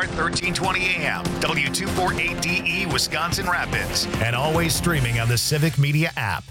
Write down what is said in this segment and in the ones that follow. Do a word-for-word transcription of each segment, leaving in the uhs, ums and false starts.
iHeart thirteen twenty A M, W two forty-eight D E, Wisconsin Rapids, and always streaming on the Civic Media app.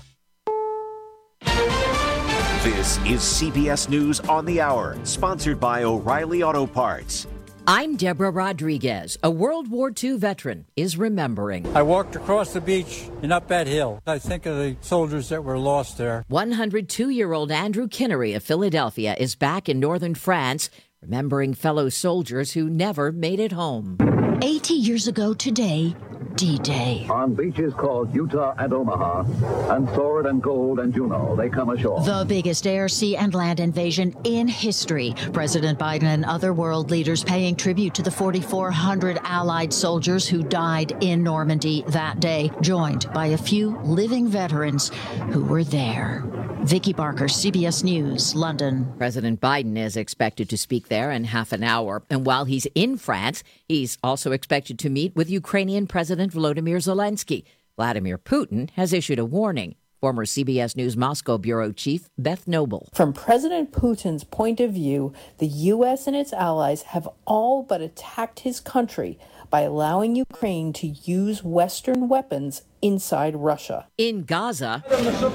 This is C B S News on the Hour, sponsored by O'Reilly Auto Parts. I'm Deborah Rodriguez. A World War Two veteran is remembering. I walked across the beach and up that hill. I think of the soldiers that were lost there. one hundred two-year-old Andrew Kinnery of Philadelphia is back in northern France, remembering fellow soldiers who never made it home. eighty years ago today, D-Day. On beaches called Utah and Omaha, and Sword and Gold and Juneau, they come ashore. The biggest air, sea, and land invasion in history. President Biden and other world leaders paying tribute to the forty-four hundred Allied soldiers who died in Normandy that day, joined by a few living veterans who were there. Vicki Barker, C B S News, London. President Biden is expected to speak there in half an hour. And while he's in France, he's also expected to meet with Ukrainian President Volodymyr Zelensky. Vladimir Putin has issued a warning. Former C B S News Moscow bureau chief Beth Noble. From President Putin's point of view, the U S and its allies have all but attacked his country by allowing Ukraine to use Western weapons inside Russia. In Gaza,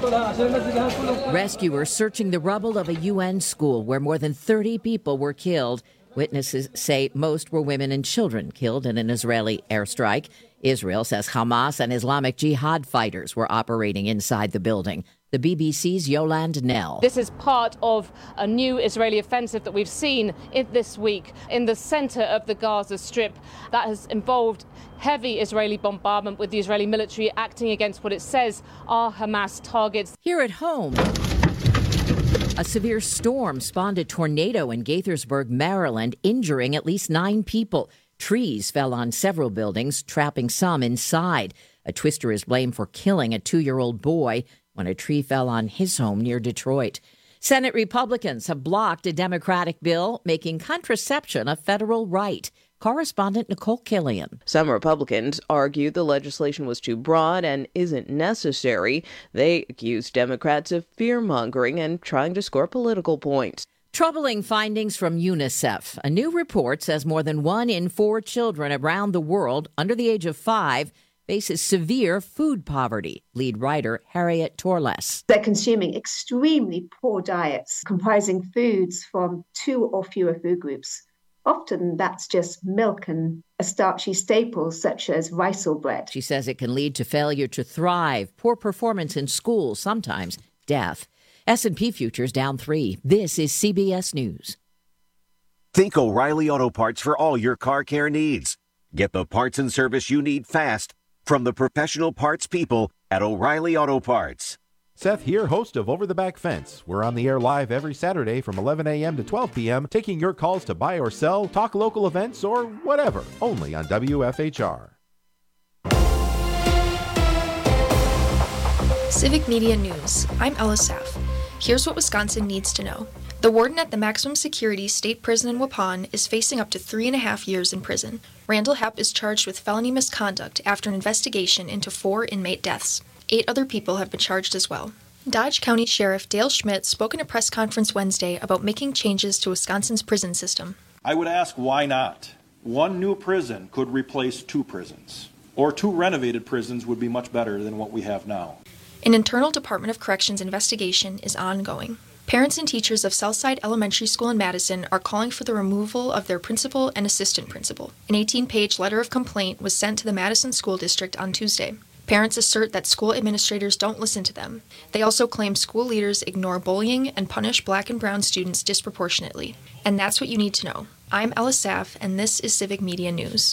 rescuers searching the rubble of a U N school where more than thirty people were killed. Witnesses say most were women and children killed in an Israeli airstrike. Israel says Hamas and Islamic Jihad fighters were operating inside the building. The B B C's Yolande Nell. This is part of a new Israeli offensive that we've seen in this week in the center of the Gaza Strip that has involved heavy Israeli bombardment, with the Israeli military acting against what it says are Hamas targets. Here at home, a severe storm spawned a tornado in Gaithersburg, Maryland, injuring at least nine people. Trees fell on several buildings, trapping some inside. A twister is blamed for killing a two-year-old boy when a tree fell on his home near Detroit. Senate Republicans have blocked a Democratic bill making contraception a federal right. Correspondent Nicole Killian. Some Republicans argue the legislation was too broad and isn't necessary. They accuse Democrats of fear-mongering and trying to score political points. Troubling findings from UNICEF. A new report says more than one in four children around the world under the age of five faces severe food poverty. Lead writer Harriet Torles. They're consuming extremely poor diets comprising foods from two or fewer food groups. Often that's just milk and starchy staples such as rice or bread. She says it can lead to failure to thrive, poor performance in school, sometimes death. S and P futures down three. This is C B S News. Think O'Reilly Auto Parts for all your car care needs. Get the parts and service you need fast from the professional parts people at O'Reilly Auto Parts. Seth here, host of Over the Back Fence. We're on the air live every Saturday from eleven a.m. to twelve p.m., taking your calls to buy or sell, talk local events, or whatever, only on W F H R. Civic Media News. I'm Ella Saff. Here's what Wisconsin needs to know. The warden at the maximum security state prison in Waupun is facing up to three and a half years in prison. Randall Hepp is charged with felony misconduct after an investigation into four inmate deaths. Eight other people have been charged as well. Dodge County Sheriff Dale Schmidt spoke in a press conference Wednesday about making changes to Wisconsin's prison system. I would ask why not? One new prison could replace two prisons, or two renovated prisons would be much better than what we have now. An internal Department of Corrections investigation is ongoing. Parents and teachers of Southside Elementary School in Madison are calling for the removal of their principal and assistant principal. An eighteen-page letter of complaint was sent to the Madison School District on Tuesday. Parents assert that school administrators don't listen to them. They also claim school leaders ignore bullying and punish black and brown students disproportionately. And that's what you need to know. I'm Ella Saff, and this is Civic Media News.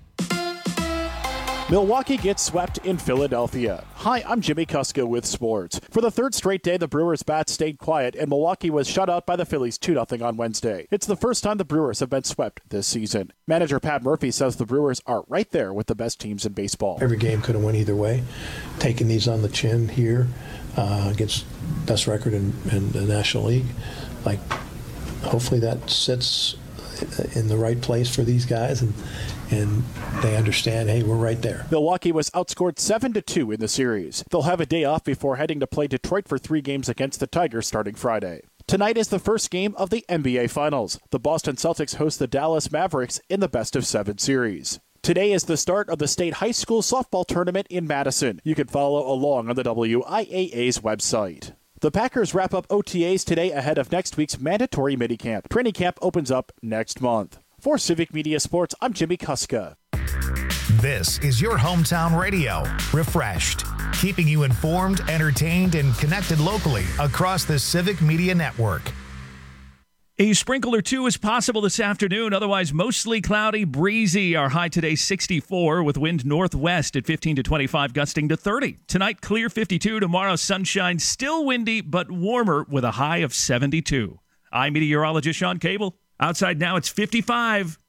Milwaukee gets swept in Philadelphia. Hi, I'm Jimmy Kuska with sports. For the third straight day, the Brewers' bats stayed quiet, and Milwaukee was shut out by the Phillies two nothing on Wednesday. It's the first time the Brewers have been swept this season. Manager Pat Murphy says the Brewers are right there with the best teams in baseball. Every game could have went either way. Taking these on the chin here uh, against best record in, in the National League, like hopefully that sits in the right place for these guys, and and they understand, hey, we're right there. Milwaukee was outscored seven to two in the series. They'll have a day off before heading to play Detroit for three games against the Tigers starting Friday. Tonight is the first game of the N B A Finals. The Boston Celtics host the Dallas Mavericks in the best of seven series. Today is the start of the state high school softball tournament in Madison. You can follow along on the W I A A's website. The Packers wrap up O T As today ahead of next week's mandatory minicamp. Training camp opens up next month. For Civic Media Sports, I'm Jimmy Kuska. This is your hometown radio, Refreshed, keeping you informed, entertained, and connected locally across the Civic Media Network. A sprinkle or two is possible this afternoon, otherwise mostly cloudy, breezy. Our high today sixty-four with wind northwest at fifteen to twenty-five, gusting to thirty. Tonight clear fifty-two, tomorrow sunshine, still windy but warmer with a high of seventy-two. I'm meteorologist Sean Cable. Outside now it's fifty-five.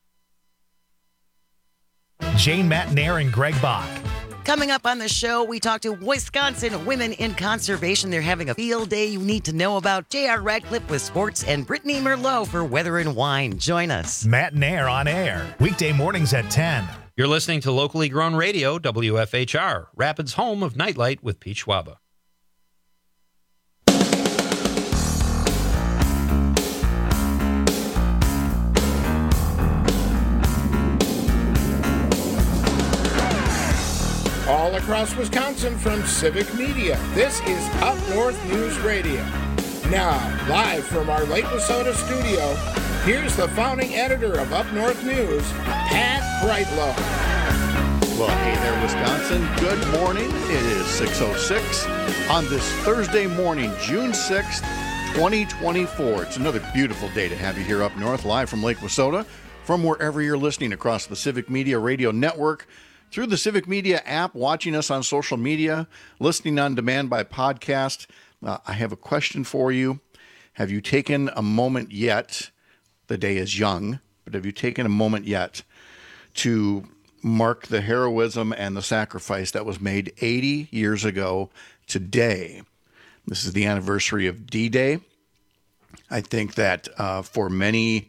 Jane Matnair and Greg Bach. Coming up on the show, we talk to Wisconsin Women in Conservation. They're having a field day you need to know about. J R Radcliffe with sports and Brittany Merlot for weather and wine. Join us. Matnair on air, weekday mornings at ten. You're listening to locally grown radio, W F H R, Rapids' home of Nightlight with Pete Schwaba. All across Wisconsin from Civic Media, this is Up North News Radio. Now, live from our Lake Wissota studio, here's the founding editor of Up North News, Pat Brightlow. Well, hey there, Wisconsin. Good morning. It is six oh six on this Thursday morning, June sixth, twenty twenty-four. It's another beautiful day to have you here up north, live from Lake Wissota, from wherever you're listening across the Civic Media Radio Network, through the Civic Media app, watching us on social media, listening on demand by podcast. Uh, I have a question for you. Have you taken a moment yet, the day is young, but have you taken a moment yet to mark the heroism and the sacrifice that was made eighty years ago today? This is the anniversary of D-Day. I think that uh, for many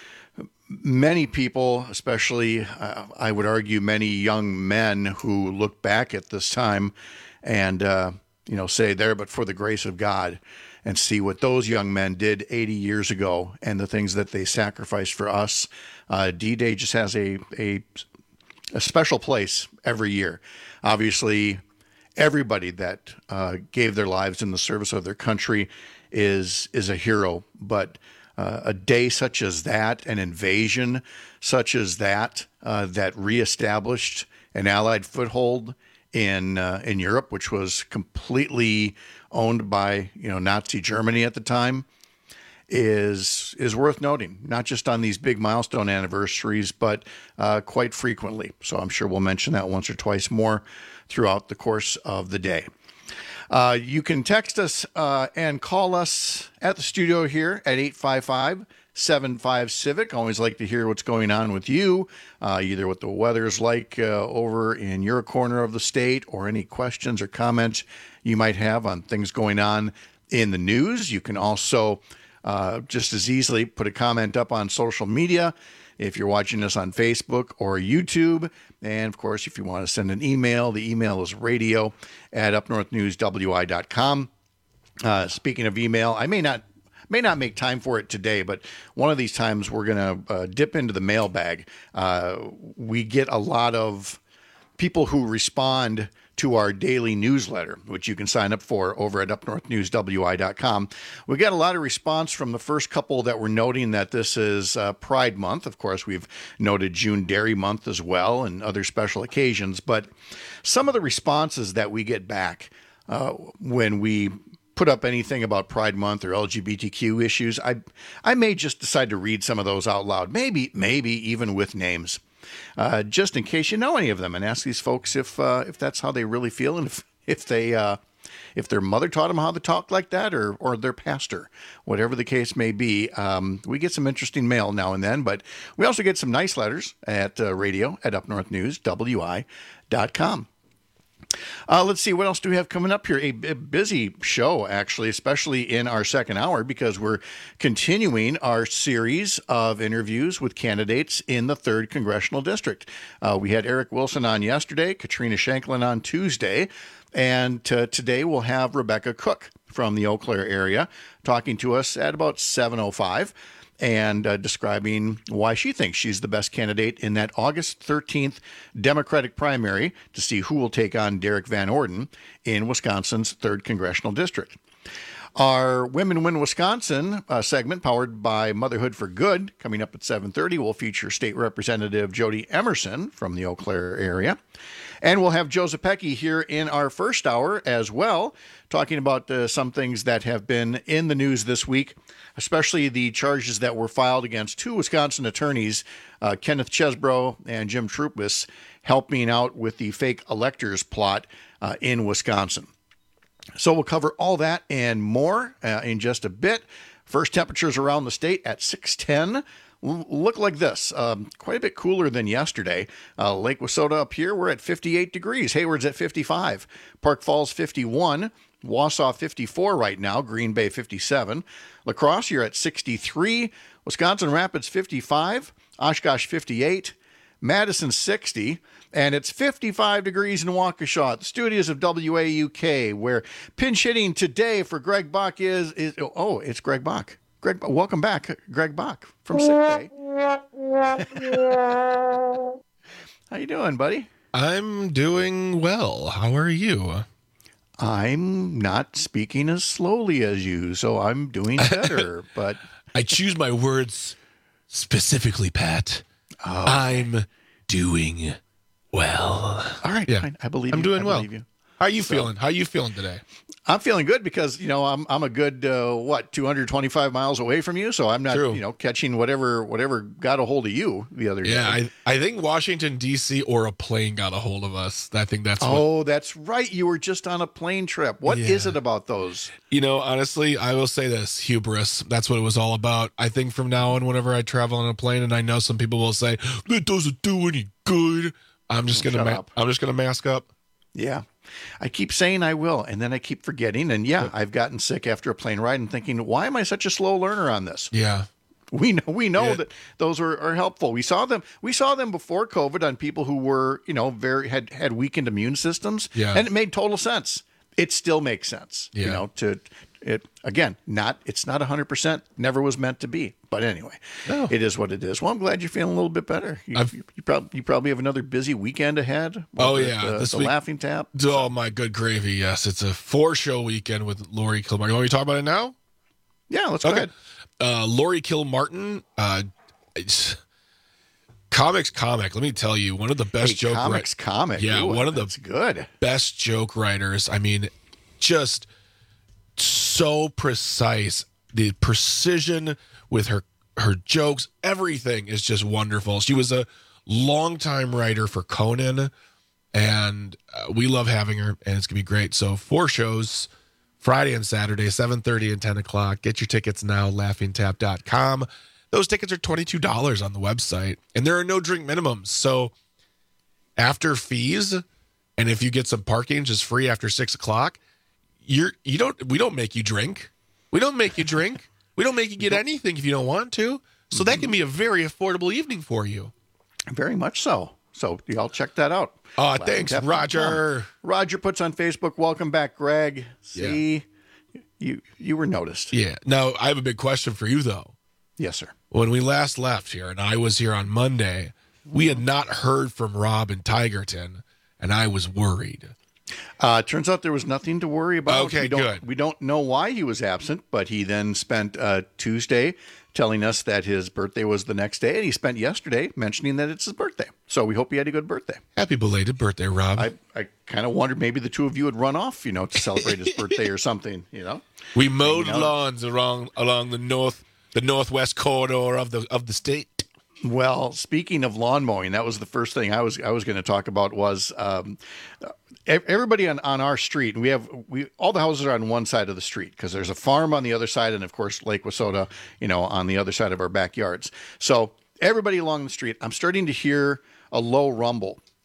Many people, especially, uh, I would argue, many young men who look back at this time and, uh, you know, say there, but for the grace of God, and see what those young men did eighty years ago and the things that they sacrificed for us. Uh, D-Day just has a, a, a special place every year. Obviously, everybody that uh, gave their lives in the service of their country is is a hero, but Uh, a day such as that, an invasion such as that, uh, that reestablished an Allied foothold in uh, in Europe, which was completely owned by you know Nazi Germany at the time, is is worth noting. Not just on these big milestone anniversaries, but uh, quite frequently. So I'm sure we'll mention that once or twice more throughout the course of the day. Uh, you can text us uh, and call us at the studio here at eight five five, seven five, CIVIC. Always like to hear what's going on with you, uh, either what the weather's like uh, over in your corner of the state or any questions or comments you might have on things going on in the news. You can also uh, just as easily put a comment up on social media if you're watching us on Facebook or YouTube. And, of course, if you want to send an email, the email is radio at up north news w i dot com. Uh, speaking of email, I may not may not make time for it today, but one of these times we're going to uh, dip into the mailbag. Uh, we get a lot of people who respond to our daily newsletter, which you can sign up for over at up north news w i dot com. We got a lot of response from the first couple that were noting that this is uh, Pride Month. Of course, we've noted June Dairy Month as well and other special occasions. But some of the responses that we get back uh, when we put up anything about Pride Month or L G B T Q issues, I I may just decide to read some of those out loud, maybe maybe even with names. Uh, just in case you know any of them, and ask these folks if uh, if that's how they really feel, and if if they uh, if their mother taught them how to talk like that, or or their pastor, whatever the case may be. Um, we get some interesting mail now and then, but we also get some nice letters at uh, radio at up north news w i dot com. Uh, let's see, what else do we have coming up here? A, a busy show, actually, especially in our second hour, because we're continuing our series of interviews with candidates in the third Congressional District. Uh, we had Eric Wilson on yesterday, Katrina Shanklin on Tuesday, and uh, today we'll have Rebecca Cook from the Eau Claire area talking to us at about seven oh five. And uh, describing why she thinks she's the best candidate in that August thirteenth Democratic primary to see who will take on Derek Van Orden in Wisconsin's third Congressional District. Our Women Win Wisconsin uh, segment, powered by Motherhood for Good, coming up at seven thirty, will feature State Representative Jody Emerson from the Eau Claire area. And we'll have Joe Zepecki here in our first hour as well, talking about uh, some things that have been in the news this week, especially the charges that were filed against two Wisconsin attorneys, uh, Kenneth Chesbro and Jim Troupis, helping out with the fake electors plot uh, in Wisconsin. So we'll cover all that and more uh, in just a bit. First temperatures around the state at six ten. Look like this, um, quite a bit cooler than yesterday. Uh, Lake Wissota up here, we're at fifty-eight degrees. Hayward's at fifty-five. Park Falls, fifty-one. Wausau, fifty-four right now. Green Bay, fifty-seven. La Crosse, you're at sixty-three. Wisconsin Rapids, fifty-five. Oshkosh, fifty-eight. Madison, sixty. And it's fifty-five degrees in Waukesha at the studios of W A U K, where pinch hitting today for Greg Bach is, is oh, it's Greg Bach. Greg, welcome back, Greg Bach from sick day. How you doing, buddy? I'm doing well. How are you? I'm not speaking as slowly as you, so I'm doing better. But I choose my words specifically, Pat. Oh. I'm doing well. All right, yeah. fine. I believe I'm you. doing I well. You. How are you so, feeling? How are you feeling today? I'm feeling good because, you know, I'm I'm a good, uh, what, two hundred twenty-five miles away from you. So I'm not, True. you know, catching whatever whatever got a hold of you the other yeah, day. Yeah, I, I think Washington, D C or a plane got a hold of us. I think that's Oh, what... that's right. You were just on a plane trip. What yeah. is it about those? You know, honestly, I will say this, hubris. That's what it was all about. I think from now on, whenever I travel on a plane, and I know some people will say, that doesn't do any good. I'm just going to ma- I'm just going to mask up. Yeah. I keep saying I will, and then I keep forgetting. And yeah, I've gotten sick after a plane ride and thinking, why am I such a slow learner on this? Yeah. We know we know Yeah. that those are, are helpful. We saw them we saw them before COVID on people who were, you know, very had, had weakened immune systems. Yeah. And it made total sense. It still makes sense. Yeah. You know, to it again, not it's not a hundred percent, never was meant to be. But anyway, No. it is what it is. Well, I'm glad you're feeling a little bit better. You, I've- you, you probably you probably have another busy weekend ahead. Oh, with yeah. the, This the week- Laughing Tap. Oh, my good gravy. Yes, it's a four-show weekend with Lori Kilmartin. You want me to talk about it now? Yeah, let's go Okay. ahead. Uh, Lori Kilmartin, uh, it's- comics comic. Let me tell you, one of the best Hey, joke comics wri- comic. Yeah, Ooh, one of the that's good. best joke writers. I mean, just so precise. The precision with her her jokes, everything is just wonderful. She was a longtime writer for Conan, and uh, we love having her, and it's gonna be great. So four shows, Friday and Saturday, seven thirty and ten o'clock. Get your tickets now, laughing tap dot com. Those tickets are twenty-two dollars on the website, and there are no drink minimums. So after fees, and if you get some parking, just free after six o'clock, you're you don't we don't make you drink. We don't make you drink. We don't make you get anything if you don't want to. So that can be a very affordable evening for you. Very much so. So y'all check that out. Oh, thanks, Roger. Roger puts on Facebook, welcome back, Greg. See, you you were noticed. Yeah. Now, I have a big question for you, though. Yes, sir. When we last left here, and I was here on Monday, we had not heard from Rob in Tigerton, and I was worried. Uh, turns out there was nothing to worry about. Okay, we don't, good. We don't know why he was absent, but he then spent uh, Tuesday telling us that his birthday was the next day, and he spent yesterday mentioning that it's his birthday. So we hope he had a good birthday. Happy belated birthday, Rob. I, I kind of wondered maybe the two of you would run off, you know, to celebrate his birthday or something, you know. We mowed Hanging out. lawns along along the north the northwest corridor of the of the state. Well, speaking of lawn mowing, that was the first thing I was I was going to talk about was um, everybody on, on our street. And we have we all the houses are on one side of the street because there's a farm on the other side, and of course Lake Wissota, you know, on the other side of our backyards. So everybody along the street, I'm starting to hear a low rumble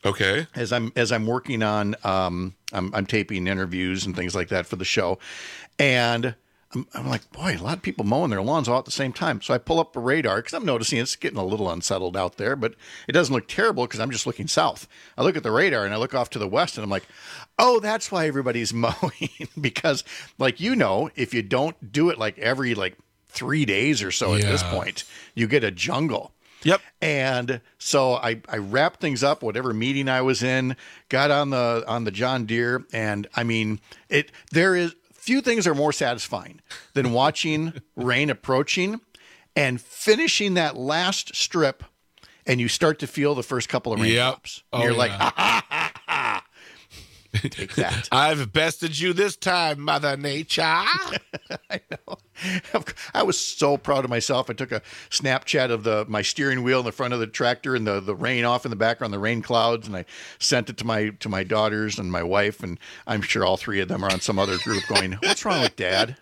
Okay. As I'm as I'm working on, um, I'm, I'm taping interviews and things like that for the show, and I'm, I'm like, boy, a lot of people mowing their lawns all at the same time. So I pull up a radar because I'm noticing it's getting a little unsettled out there, but it doesn't look terrible because I'm just looking south. I look at the radar and I look off to the west and I'm like, oh, that's why everybody's mowing. Because, like, you know, if you don't do it like every like three days or so Yeah. at this point, you get a jungle. Yep. And so I, I wrapped things up, whatever meeting I was in, got on the on the John Deere, and I mean, it there is few things are more satisfying than watching rain approaching and finishing that last strip, and you start to feel the first couple of raindrops. Yep. Oh, You're yeah. like, ha, ha, ha, ha. Take that. I've bested you this time, Mother Nature. I know. I was so proud of myself. I took a Snapchat of the my steering wheel in the front of the tractor and the, the rain off in the background, the rain clouds, and I sent it to my to my daughters and my wife, and I'm sure all three of them are on some other group going, "What's wrong with Dad?"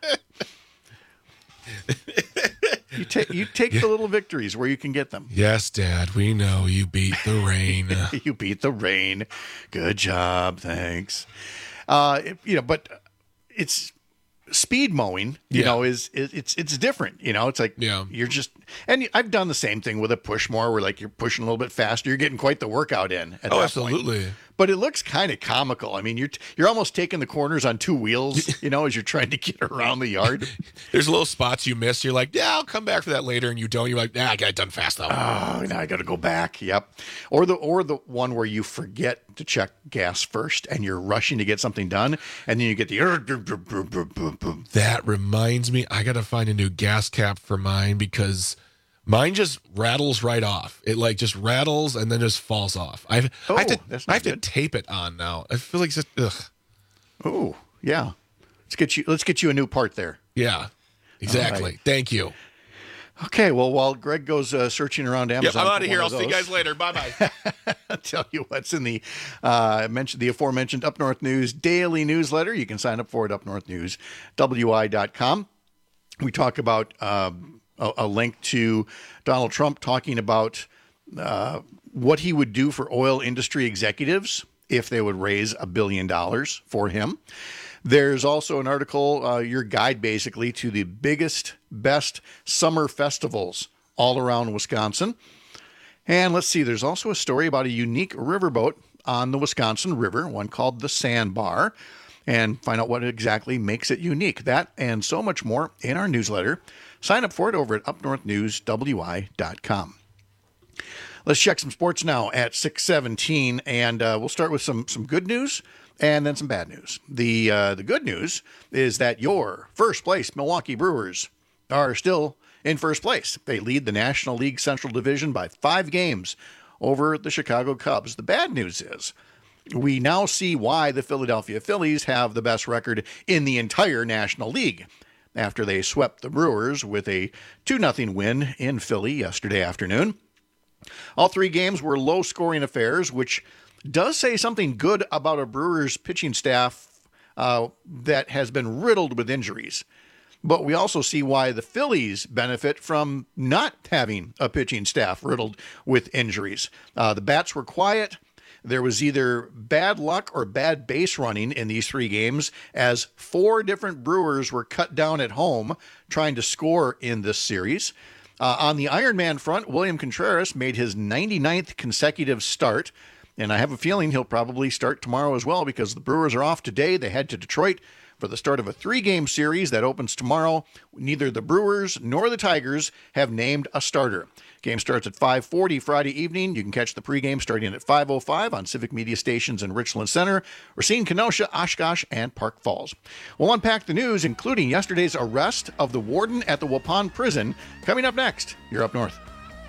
You take you take the little victories where you can get them. Yes, Dad, we know you beat the rain. You beat the rain. Good job. Thanks. Uh, it- you know, but it's speed mowing, you Yeah. know, is, is it's it's different. You know, it's like Yeah. you're just, and I've done the same thing with a push mower where like you're pushing a little bit faster. You're getting quite the workout in. At Oh, that point. absolutely. But it looks kind of comical. I mean, you're you're almost taking the corners on two wheels, you know, as you're trying to get around the yard. There's little spots you miss. You're like, yeah, I'll come back for that later, and you don't. You're like, nah, I got it done fast though. Oh, now I got to go back. Yep. Or the or the one where you forget to check gas first, and you're rushing to get something done, and then you get the. That reminds me, I got to find a new gas cap for mine because mine just rattles right off. It like just rattles and then just falls off. I've, Oh, I have, to, that's I not have to good. tape it on now. I feel like it's just, ugh. Oh, yeah. Let's get you. Let's get you a new part there. Yeah, exactly. All right. Thank you. Okay. Well, while Greg goes uh, searching around Yep, Amazon, I'm out for of here. one I'll see you those, guys later. Bye bye. I'll tell you what's in the uh, I mentioned the aforementioned Up North News daily newsletter. You can sign up for it up north news w i dot com. We talk about um, a, a link to Donald Trump talking about uh, what he would do for oil industry executives if they would raise a billion dollars for him. There's also an article, uh, your guide basically to the biggest, best summer festivals all around Wisconsin. And let's see, there's also a story about a unique riverboat on the Wisconsin River, one called the Sandbar, and find out what exactly makes it unique. That and so much more in our newsletter. Sign up for it over at up north news w i dot com. Let's check some sports now at six seventeen, and uh, we'll start with some some good news and then some bad news. The uh, the good news is that your first place Milwaukee Brewers are still in first place. They lead the National League Central Division by five games over the Chicago Cubs. The bad news is we now see why the Philadelphia Phillies have the best record in the entire National League after they swept the Brewers with a two nothing win in Philly yesterday afternoon. All three games were low-scoring affairs, which does say something good about a Brewers pitching staff uh, that has been riddled with injuries. But we also see why the Phillies benefit from not having a pitching staff riddled with injuries. Uh, the bats were quiet. There was either bad luck or bad base running in these three games, as four different Brewers were cut down at home trying to score in this series. Uh, on the Ironman front, William Contreras made his ninety-ninth consecutive start, and I have a feeling he'll probably start tomorrow as well because the Brewers are off today. They head to Detroit for the start of a three-game series that opens tomorrow. Neither the Brewers nor the Tigers have named a starter. Game starts at five forty Friday evening. You can catch the pregame starting at five oh five on Civic Media Stations in Richland Center, Racine, Kenosha, Oshkosh, and Park Falls. We'll unpack the news, including yesterday's arrest of the warden at the Waupun prison, coming up next. You're Up North.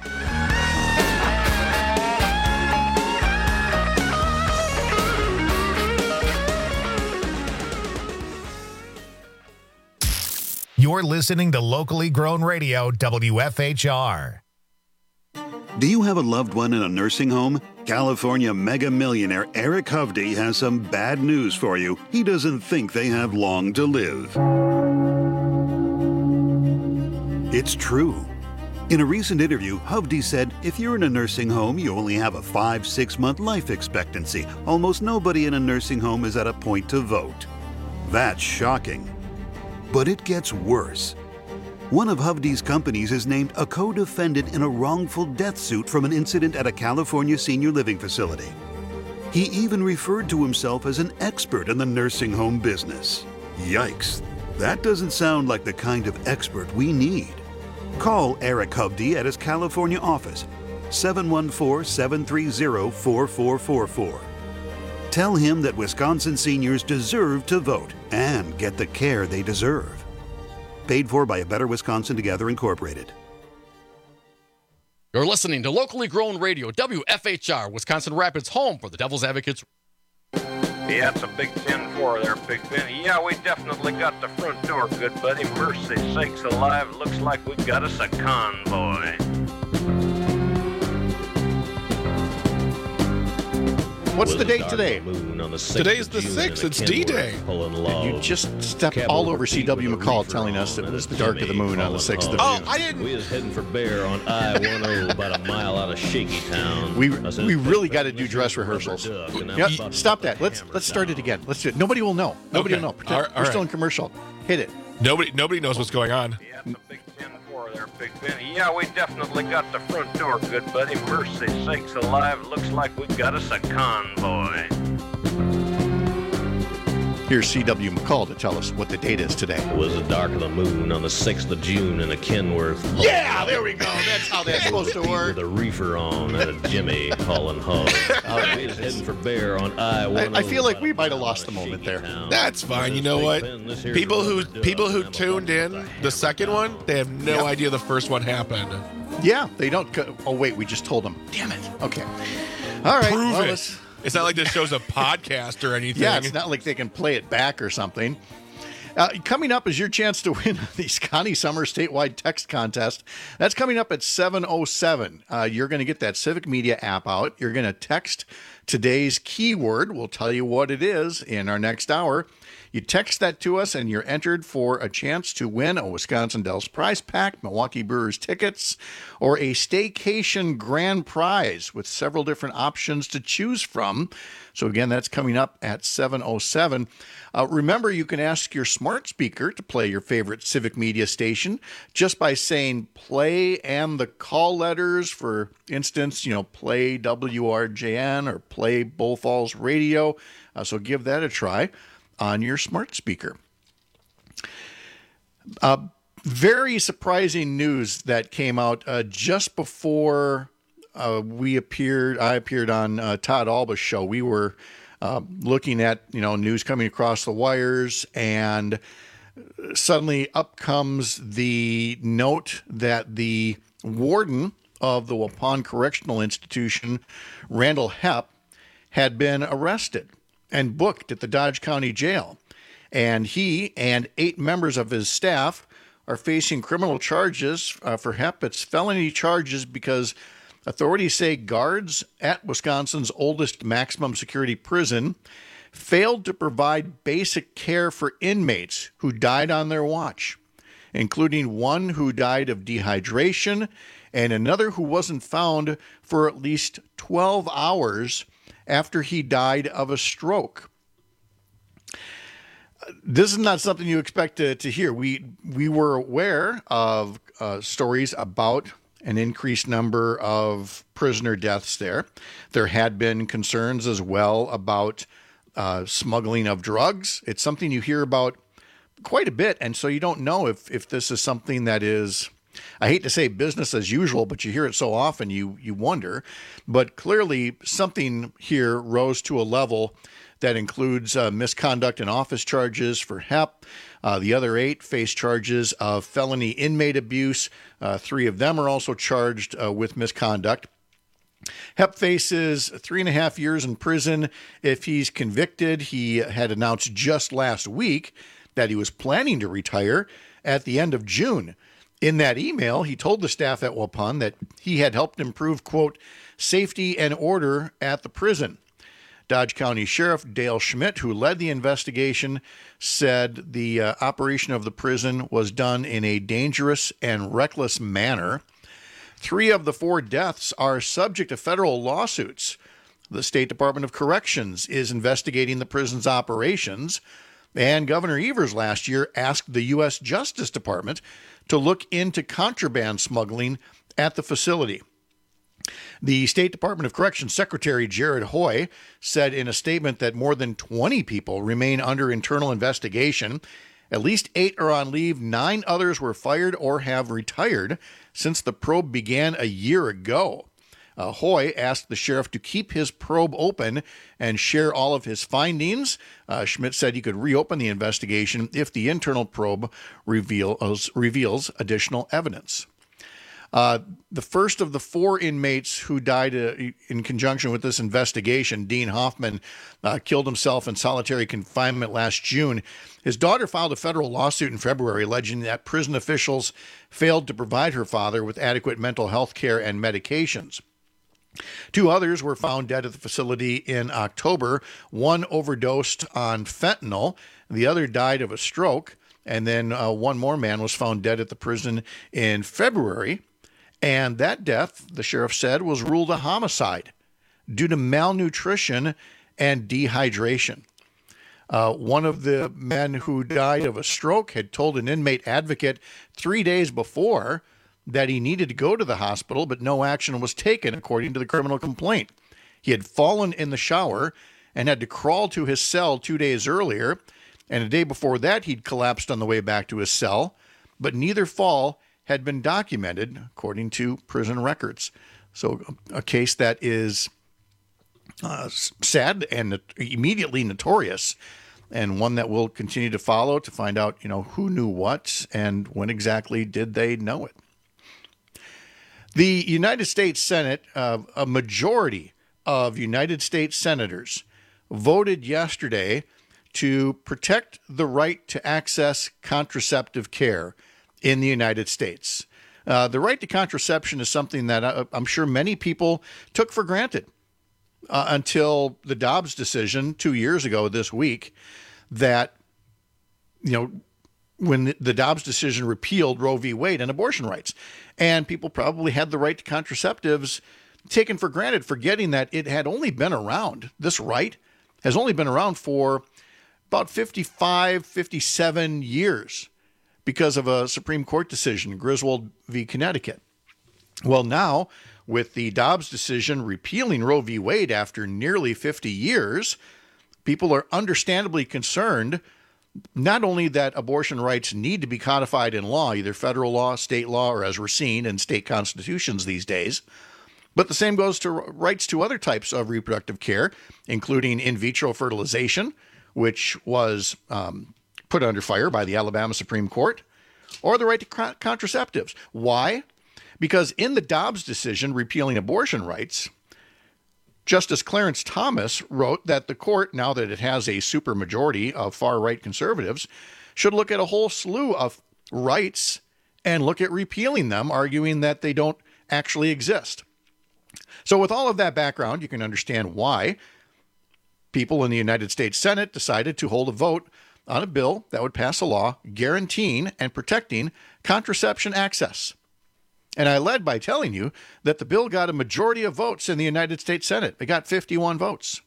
You're listening to locally grown radio W F H R. Do you have a loved one in a nursing home? California mega millionaire Eric Hovde has some bad news for you. He doesn't think they have long to live. It's true. In a recent interview, Hovde said if you're in a nursing home, you only have a five, six month life expectancy. Almost nobody in a nursing home is at a point to vote. That's shocking. But it gets worse. One of Hovde's companies is named a co-defendant in a wrongful death suit from an incident at a California senior living facility. He even referred to himself as an expert in the nursing home business. Yikes. That doesn't sound like the kind of expert we need. Call Eric Hovde at his California office, seven one four, seven three zero, four four four four. Tell him that Wisconsin seniors deserve to vote and get the care they deserve. Paid for by A Better Wisconsin Together Incorporated. You're listening to locally grown radio, W F H R, Wisconsin Rapids, home for the Devil's Advocates. Yeah, it's a big ten four there, Big Benny. Yeah, we definitely got the front door, good buddy. Mercy sakes alive, looks like we got us a convoy. What's the date today? Today's the sixth. It's D-Day. You just stepped all over C W McCall telling us it was the dark of the moon on the sixth of June. Oh, I didn't. We was heading for Bear on I ten about a mile out of Shaky Town. We we really got to do dress rehearsals. Yep. Stop that. Let's let's start it again. Let's do it. Nobody will know. Nobody Okay. will know. Pretend, All right, all we're still right. in commercial. Hit it. Nobody, nobody knows what's going on. Yeah, it's a big ten four there, Big Benny. Yeah, we definitely got the front door, good buddy. Mercy sakes alive, looks like we got us a convoy. Here's C W McCall to tell us what the date is today. It was the dark of the moon on the sixth of June in a Kenworth. Yeah, there we go. That's how that's supposed to work. With a reefer on and a Jimmy hauling hog. We was heading for Bear on I ten. I, I feel like we might have lost the moment there. That's fine. You know what? People who people who tuned in the second one, they have no Yep. idea the first one happened. Yeah, they don't. Co- oh wait, we just told them. Damn it. Okay. All right. Prove well, it. let's- It's not like this show's a podcast or anything. Yeah, it's not like they can play it back or something. Uh, coming up is your chance to win the Scotty Summer statewide text contest. That's coming up at seven oh seven. Uh, you're going to get that Civic Media app out. You're going to text today's keyword. We'll tell you what it is in our next hour. You text that to us, and you're entered for a chance to win a Wisconsin Dells prize pack, Milwaukee Brewers tickets, or a staycation grand prize with several different options to choose from. So again, that's coming up at seven oh seven. Uh, remember, you can ask your smart speaker to play your favorite Civic Media station just by saying play and the call letters. For instance, you know, play W R J N or play Bull Falls Radio. Uh, so give that a try on your smart speaker. Uh, very surprising news that came out uh, just before uh, we appeared. I appeared on uh, Todd Alba's show. We were uh, looking at you know news coming across the wires, and suddenly up comes the note that the warden of the Waupun Correctional Institution, Randall Hepp, had been arrested and booked at the Dodge County Jail. And he and eight members of his staff are facing criminal charges uh, for Hepp. It's felony charges because authorities say guards at Wisconsin's oldest maximum security prison failed to provide basic care for inmates who died on their watch, including one who died of dehydration and another who wasn't found for at least twelve hours after he died of a stroke. This is not something you expect to, to hear. We we were aware of uh, stories about an increased number of prisoner deaths there. There had been concerns as well about uh, smuggling of drugs. It's something you hear about quite a bit, and so you don't know if, if this is something that is, I hate to say business as usual, but you hear it so often you you wonder. But clearly something here rose to a level that includes uh, misconduct and office charges for Hepp. Uh, the other eight face charges of felony inmate abuse. Uh, three of them are also charged uh, with misconduct. Hepp faces three and a half years in prison if he's convicted. He had announced just last week that he was planning to retire at the end of June. In that email, he told the staff at Waupun that he had helped improve, quote, safety and order at the prison. Dodge County Sheriff Dale Schmidt, who led the investigation, said the uh, operation of the prison was done in a dangerous and reckless manner. Three of the four deaths are subject to federal lawsuits. The State Department of Corrections is investigating the prison's operations, and Governor Evers last year asked the U S Justice Department to look into contraband smuggling at the facility. The State Department of Corrections Secretary Jared Hoy said in a statement that more than twenty people remain under internal investigation. At least eight are on leave. Nine others were fired or have retired since the probe began a year ago. Uh, Hoy asked the sheriff to keep his probe open and share all of his findings. Uh, Schmidt said he could reopen the investigation if the internal probe reveals, reveals additional evidence. Uh, the first of the four inmates who died uh, in conjunction with this investigation, Dean Hoffman, uh, killed himself in solitary confinement last June. His daughter filed a federal lawsuit in February alleging that prison officials failed to provide her father with adequate mental health care and medications. Two others were found dead at the facility in October. One overdosed on fentanyl. The other died of a stroke. And then uh, one more man was found dead at the prison in February. And that death, the sheriff said, was ruled a homicide due to malnutrition and dehydration. Uh, one of the men who died of a stroke had told an inmate advocate three days before that he needed to go to the hospital, but no action was taken, according to the criminal complaint. He had fallen in the shower and had to crawl to his cell two days earlier, and a day before that he'd collapsed on the way back to his cell, but neither fall had been documented, according to prison records. So a case that is uh, sad and immediately notorious, and one that we'll continue to follow to find out, you know, who knew what and when exactly did they know it. The United States Senate, uh, a majority of United States senators voted yesterday to protect the right to access contraceptive care in the United States. Uh, the right to contraception is something that I, I'm sure many people took for granted uh, until the Dobbs decision two years ago this week that, you know, when the, the Dobbs decision repealed Roe v. Wade and abortion rights. And people probably had the right to contraceptives taken for granted, forgetting that it had only been around, this right has only been around for about fifty-five, fifty-seven years. Because of a Supreme Court decision, Griswold v. Connecticut. Well, now, with the Dobbs decision repealing Roe v. Wade after nearly fifty years, people are understandably concerned not only that abortion rights need to be codified in law, either federal law, state law, or as we're seeing in state constitutions these days, but the same goes to rights to other types of reproductive care, including in vitro fertilization, which was um, put under fire by the Alabama Supreme Court, or the right to contraceptives. Why? Because in the Dobbs decision repealing abortion rights, Justice Clarence Thomas wrote that the court, now that it has a supermajority of far-right conservatives, should look at a whole slew of rights and look at repealing them, arguing that they don't actually exist. So with all of that background, you can understand why people in the United States Senate decided to hold a vote on a bill that would pass a law guaranteeing and protecting contraception access. And I led by telling you that the bill got a majority of votes in the United States Senate. It got fifty-one votes.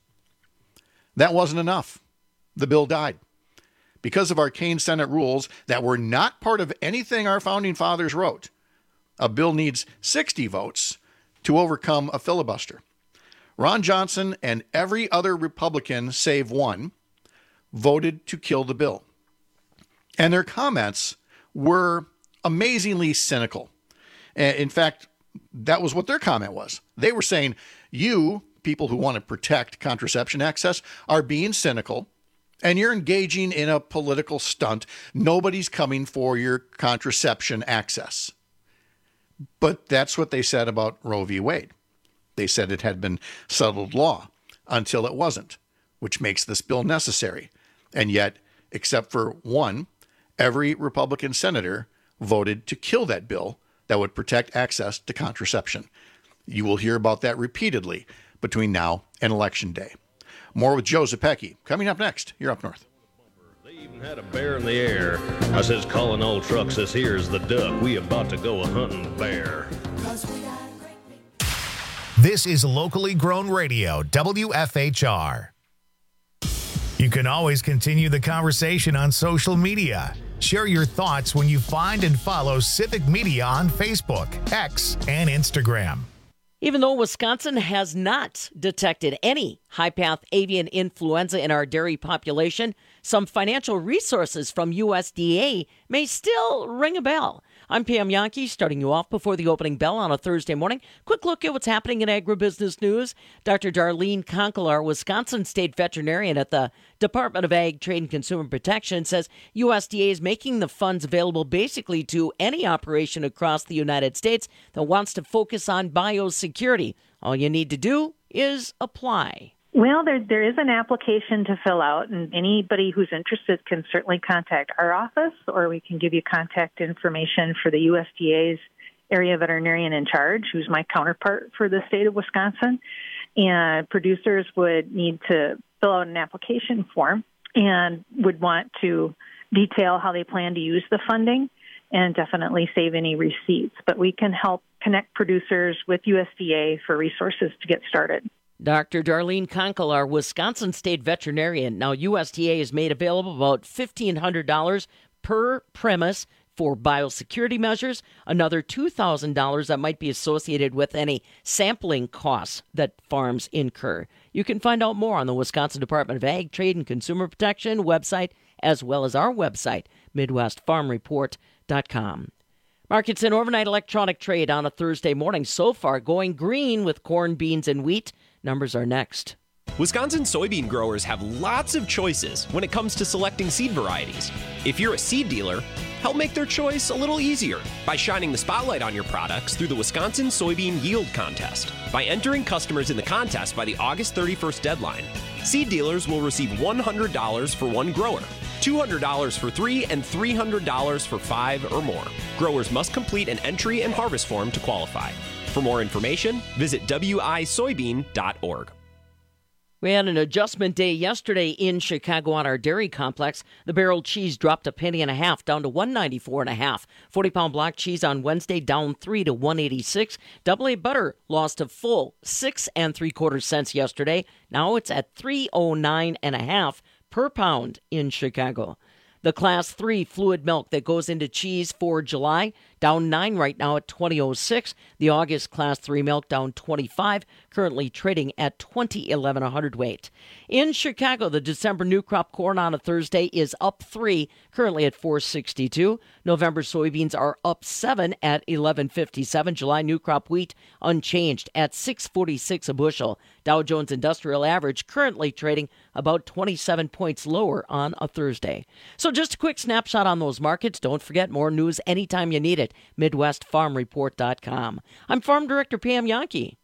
That wasn't enough. The bill died. Because of arcane Senate rules that were not part of anything our founding fathers wrote, a bill needs sixty votes to overcome a filibuster. Ron Johnson and every other Republican, save one, voted to kill the bill. And their comments were amazingly cynical. In fact, that was what their comment was. They were saying, you, people who want to protect contraception access, are being cynical, and you're engaging in a political stunt. Nobody's coming for your contraception access. But that's what they said about Roe v. Wade. They said it had been settled law until it wasn't, which makes this bill necessary. And yet, except for one, every Republican senator voted to kill that bill that would protect access to contraception. You will hear about that repeatedly between now and Election Day. More with Joe Zepecki coming up next. You're Up North. They even had a bear in the air. I says, calling all trucks, this here's the duck. We about to go a hunting bear. This is locally grown radio, W F H R. You can always continue the conversation on social media. Share your thoughts when you find and follow Civic Media on Facebook, X, and Instagram. Even though Wisconsin has not detected any high-path avian influenza in our dairy population, some financial resources from U S D A may still ring a bell. I'm Pam Yankee, starting you off before the opening bell on a Thursday morning. Quick look at what's happening in agribusiness news. Doctor Darlene Konkelar, Wisconsin State Veterinarian at the Department of Ag, Trade, and Consumer Protection, says U S D A is making the funds available basically to any operation across the United States that wants to focus on biosecurity. All you need to do is apply. Well, there there is an application to fill out, and anybody who's interested can certainly contact our office, or we can give you contact information for the U S D A's area veterinarian in charge, who's my counterpart for the state of Wisconsin. And producers would need to fill out an application form and would want to detail how they plan to use the funding and definitely save any receipts. But we can help connect producers with U S D A for resources to get started. Doctor Darlene Konkelar, Wisconsin State Veterinarian. Now, U S D A has made available about fifteen hundred dollars per premise for biosecurity measures, another two thousand dollars that might be associated with any sampling costs that farms incur. You can find out more on the Wisconsin Department of Ag, Trade, and Consumer Protection website, as well as our website, Midwest Farm Report dot com. Markets in overnight electronic trade on a Thursday morning so far going green with corn, beans, and wheat. Numbers are next. Wisconsin soybean growers have lots of choices when it comes to selecting seed varieties. If you're a seed dealer, help make their choice a little easier by shining the spotlight on your products through the Wisconsin Soybean Yield Contest. By entering customers in the contest by the August thirty-first deadline, seed dealers will receive one hundred dollars for one grower, two hundred dollars for three, and three hundred dollars for five or more. Growers must complete an entry and harvest form to qualify. For more information, visit W I soybean dot org. We had an adjustment day yesterday in Chicago on our dairy complex. The barrel cheese dropped a penny and a half down to one ninety-four and a half. forty-pound block cheese on Wednesday down three to one eighty-six. Double A butter lost a full six and three quarter cents yesterday. Now it's at three oh nine and a half per pound in Chicago. The Class three fluid milk that goes into cheese for July, down nine right now at twenty oh six. The August Class three milk down twenty-five, currently trading at twenty eleven a hundredweight. In Chicago, the December new crop corn on a Thursday is up three, currently at four sixty-two. November soybeans are up seven at eleven fifty-seven. July new crop wheat unchanged at six forty-six a bushel. Dow Jones Industrial Average currently trading about twenty-seven points lower on a Thursday. So just a quick snapshot on those markets. Don't forget, more news anytime you need it. Midwest Farm Report dot com. I'm Farm Director Pam Yankee.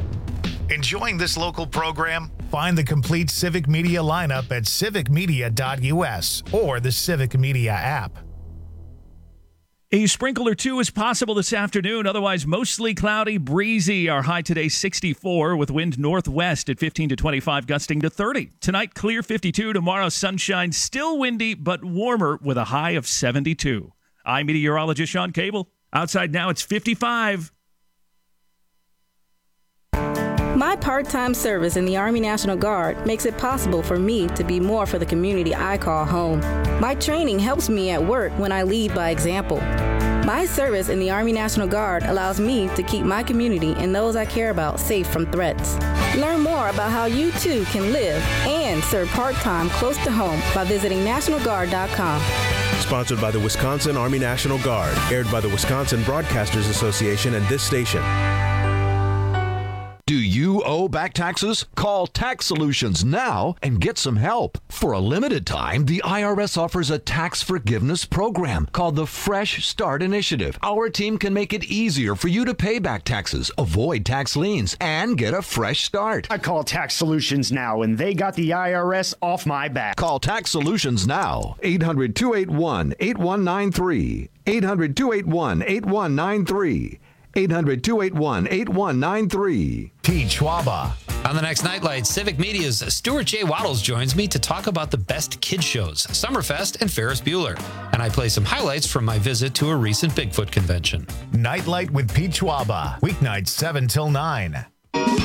Enjoying this local program? Find the complete Civic Media lineup at civic media dot u s or the Civic Media app. A sprinkle or two is possible this afternoon, otherwise mostly cloudy, breezy. Our high today sixty-four with wind northwest at fifteen to twenty-five, gusting to thirty. Tonight clear fifty-two, tomorrow sunshine, still windy but warmer with a high of seventy-two. I'm meteorologist Sean Cable. Outside now it's fifty-five. My part-time service in the Army National Guard makes it possible for me to be more for the community I call home. My training helps me at work when I lead by example. My service in the Army National Guard allows me to keep my community and those I care about safe from threats. Learn more about how you too can live and serve part-time close to home by visiting national guard dot com. Sponsored by the Wisconsin Army National Guard, aired by the Wisconsin Broadcasters Association and this station. Do you owe back taxes? Call Tax Solutions now and get some help. For a limited time, the I R S offers a tax forgiveness program called the Fresh Start Initiative. Our team can make it easier for you to pay back taxes, avoid tax liens, and get a fresh start. I call Tax Solutions now, and they got the I R S off my back. Call Tax Solutions now. eight hundred, two eight one, eight one nine three. eight hundred, two eight one, eight one nine three. eight hundred, two eight one, eight one nine three. Pete Schwaba. On the next Nightlight, Civic Media's Stuart J. Waddles joins me to talk about the best kids shows, Summerfest and Ferris Bueller. And I play some highlights from my visit to a recent Bigfoot convention. Nightlight with Pete Schwaba. Weeknights seven till nine.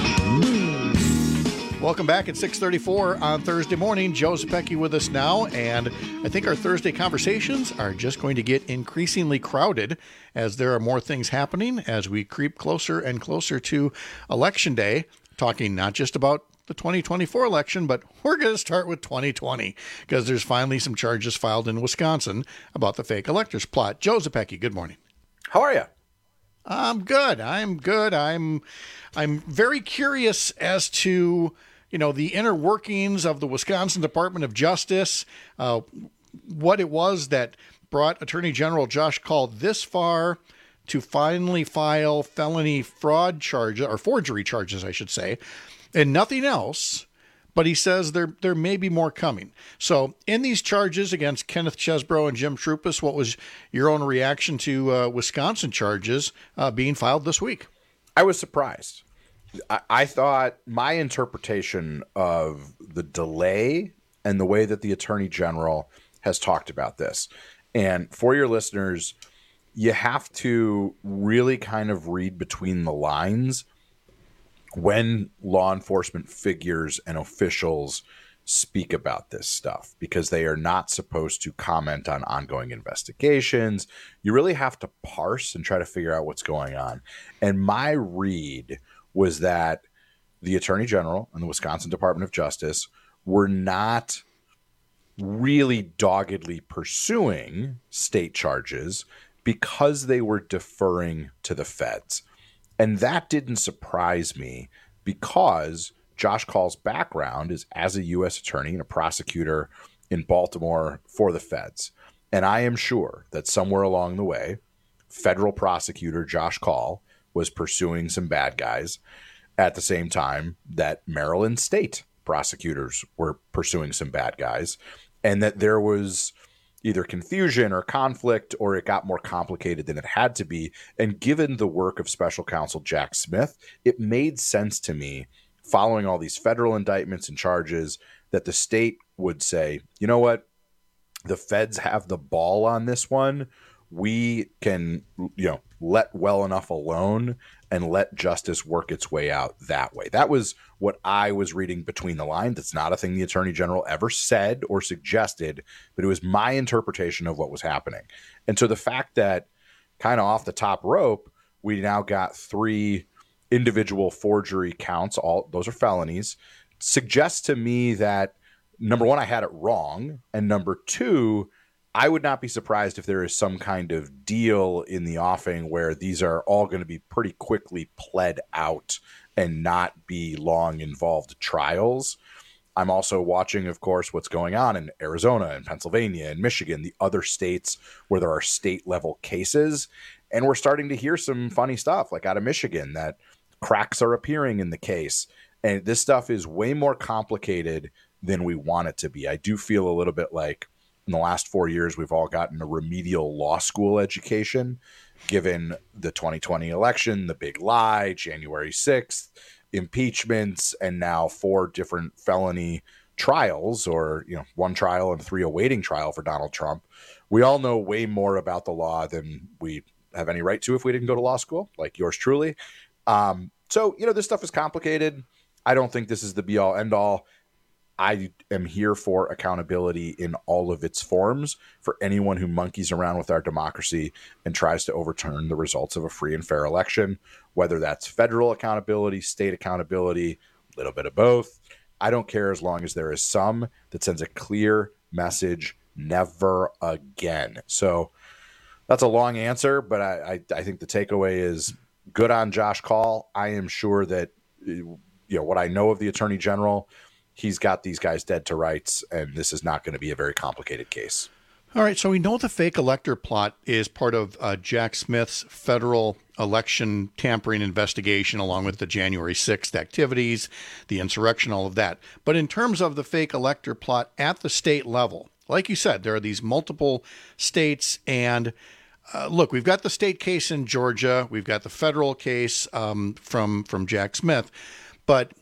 Welcome back at six thirty-four on Thursday morning. Joe Zepecki with us now, and I think our Thursday conversations are just going to get increasingly crowded as there are more things happening as we creep closer and closer to Election Day, talking not just about the twenty twenty-four election, but we're going to start with twenty twenty because there's finally some charges filed in Wisconsin about the fake electors plot. Joe Zepecki, good morning. How are you? I'm good. I'm good. I'm I'm very curious as to, you know, the inner workings of the Wisconsin Department of Justice, uh, what it was that brought Attorney General Josh Kaul this far to finally file felony fraud charges, or forgery charges, I should say, and nothing else. But he says there there may be more coming. So in these charges against Kenneth Chesbro and Jim Troupis, what was your own reaction to uh, Wisconsin charges uh, being filed this week? I was surprised. I, I thought my interpretation of the delay and the way that the Attorney General has talked about this, and for your listeners, you have to really kind of read between the lines when law enforcement figures and officials speak about this stuff, because they are not supposed to comment on ongoing investigations. You really have to parse and try to figure out what's going on. And my read was that the Attorney General and the Wisconsin Department of Justice were not really doggedly pursuing state charges because they were deferring to the feds. And that didn't surprise me because Josh Kaul's background is as a U S attorney and a prosecutor in Baltimore for the feds. And I am sure that somewhere along the way, federal prosecutor Josh Kaul was pursuing some bad guys at the same time that Maryland state prosecutors were pursuing some bad guys, and that there was either confusion or conflict, or it got more complicated than it had to be. And given the work of special counsel Jack Smith, it made sense to me, following all these federal indictments and charges, that the state would say, you know what, the feds have the ball on this one. We can, you know, let well enough alone and let justice work its way out that way. That was what I was reading between the lines. It's not a thing the Attorney General ever said or suggested, but it was my interpretation of what was happening. And so the fact that kind of off the top rope, we now got three individual forgery counts, all those are felonies, suggests to me that, number one, I had it wrong, and number two, I would not be surprised if there is some kind of deal in the offing where these are all going to be pretty quickly pled out and not be long involved trials. I'm also watching, of course, what's going on in Arizona and Pennsylvania and Michigan, the other states where there are state level cases. And we're starting to hear some funny stuff like out of Michigan that cracks are appearing in the case. And this stuff is way more complicated than we want it to be. I do feel a little bit like in the last four years, we've all gotten a remedial law school education, given the twenty twenty election, the big lie, January sixth, impeachments, and now four different felony trials, or, you know, one trial and three awaiting trial for Donald Trump. We all know way more about the law than we have any right to if we didn't go to law school, like yours truly. Um, so, you know, this stuff is complicated. I don't think this is the be all end all. I am here for accountability in all of its forms for anyone who monkeys around with our democracy and tries to overturn the results of a free and fair election, whether that's federal accountability, state accountability, a little bit of both. I don't care as long as there is some that sends a clear message, never again. So that's a long answer, but I, I, I think the takeaway is good on Josh Kaul. I am sure that, you know, what I know of the Attorney General, he's got these guys dead to rights, and this is not going to be a very complicated case. All right, so we know the fake elector plot is part of uh, Jack Smith's federal election tampering investigation, along with the January sixth activities, the insurrection, all of that. But in terms of the fake elector plot at the state level, like you said, there are these multiple states, and uh, look, we've got the state case in Georgia, we've got the federal case um, from from Jack Smith, but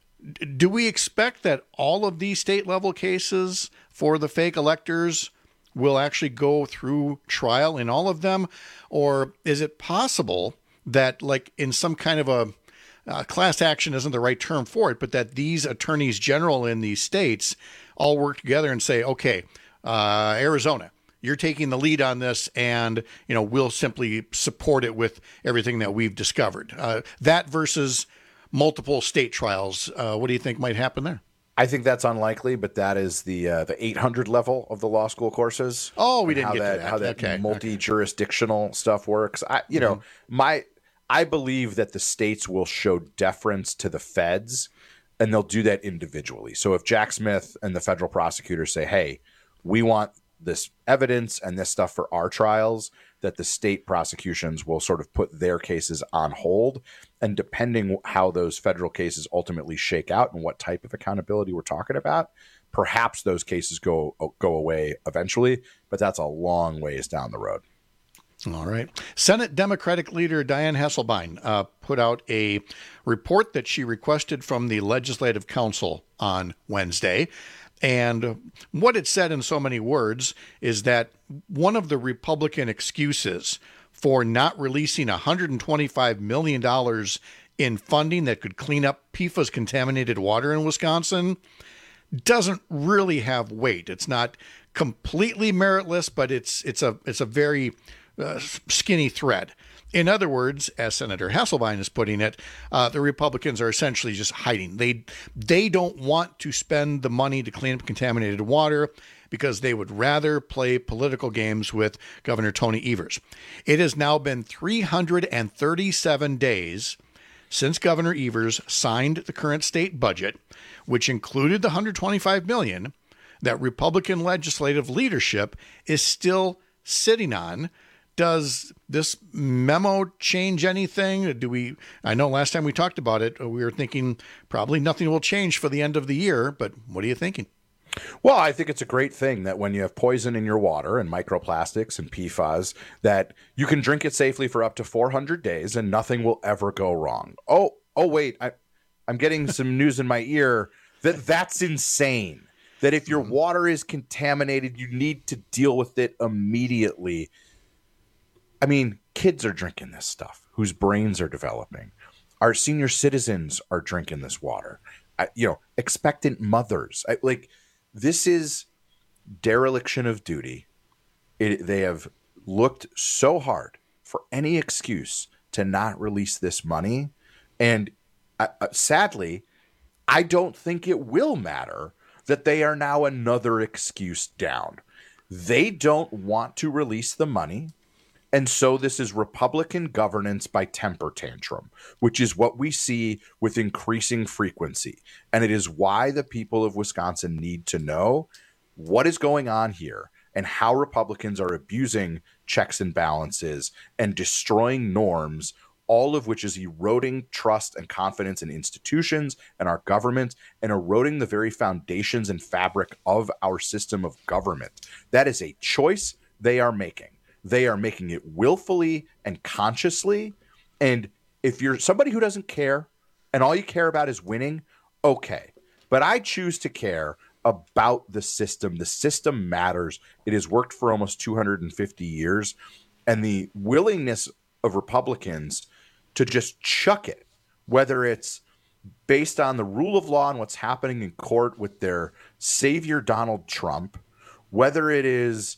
do we expect that all of these state level cases for the fake electors will actually go through trial in all of them? Or is it possible that, like in some kind of a uh, class action isn't the right term for it, but that these attorneys general in these states all work together and say, okay, uh, Arizona, you're taking the lead on this, and you know we'll simply support it with everything that we've discovered. Uh, that versus multiple state trials. Uh, what do you think might happen there? I think that's unlikely, but that is the uh, the eight hundred level of the law school courses. Oh, we didn't how get that, to that. How that okay. multi-jurisdictional okay. stuff works. I, you know, mm-hmm. my I believe that the states will show deference to the feds, and they'll do that individually. So if Jack Smith and the federal prosecutors say, "Hey, we want this evidence and this stuff for our trials," that the state prosecutions will sort of put their cases on hold. And depending how those federal cases ultimately shake out and what type of accountability we're talking about, perhaps those cases go go away eventually, but that's a long ways down the road. All right. Senate Democratic leader Dianne Hasselbein uh, put out a report that she requested from the Legislative Council on Wednesday. And what it said in so many words is that one of the Republican excuses for not releasing one hundred twenty-five million dollars in funding that could clean up P F A S contaminated water in Wisconsin doesn't really have weight. It's not completely meritless, but it's it's a it's a very uh, skinny thread. In other words, as Senator Hasselbein is putting it, uh, the Republicans are essentially just hiding. They they don't want to spend the money to clean up contaminated water because they would rather play political games with Governor Tony Evers. It has now been three hundred thirty-seven days since Governor Evers signed the current state budget, which included the one hundred twenty-five million dollars that Republican legislative leadership is still sitting on. Does this memo change anything? Do we? I know last time we talked about it, we were thinking probably nothing will change for the end of the year, but what are you thinking? Well, I think it's a great thing that when you have poison in your water and microplastics and P F A S, that you can drink it safely for up to four hundred days and nothing will ever go wrong. Oh, oh, wait, I, I'm getting some news in my ear that that's insane. That if your water is contaminated, you need to deal with it immediately. I mean, kids are drinking this stuff whose brains are developing. Our senior citizens are drinking this water. I, you know, expectant mothers. I, like, this is dereliction of duty. It, they have looked so hard for any excuse to not release this money. And uh, uh, sadly, I don't think it will matter that they are now another excuse down. They don't want to release the money. And so this is Republican governance by temper tantrum, which is what we see with increasing frequency. And it is why the people of Wisconsin need to know what is going on here and how Republicans are abusing checks and balances and destroying norms, all of which is eroding trust and confidence in institutions and our government and eroding the very foundations and fabric of our system of government. That is a choice they are making. They are making it willfully and consciously. And if you're somebody who doesn't care and all you care about is winning, okay. But I choose to care about the system. The system matters. It has worked for almost two hundred fifty years. And the willingness of Republicans to just chuck it, whether it's based on the rule of law and what's happening in court with their savior, Donald Trump, whether it is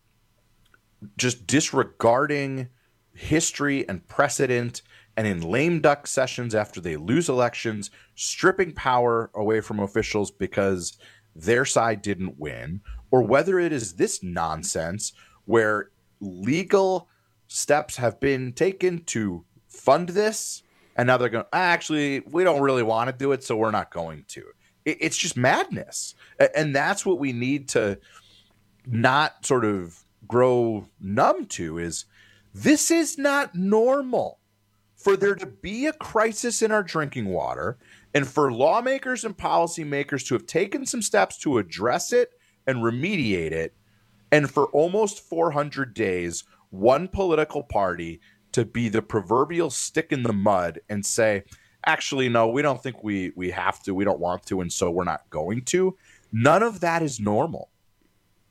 just disregarding history and precedent and in lame duck sessions after they lose elections, stripping power away from officials because their side didn't win, or whether it is this nonsense where legal steps have been taken to fund this and now they're going, actually, we don't really want to do it, so we're not going to. It's just madness. And that's what we need to not sort of grow numb to, is this is not normal. For there to be a crisis in our drinking water and for lawmakers and policymakers to have taken some steps to address it and remediate it, and for almost four hundred days, one political party to be the proverbial stick in the mud and say, actually, no, we don't think we, we have to, we don't want to, and so we're not going to. None of that is normal.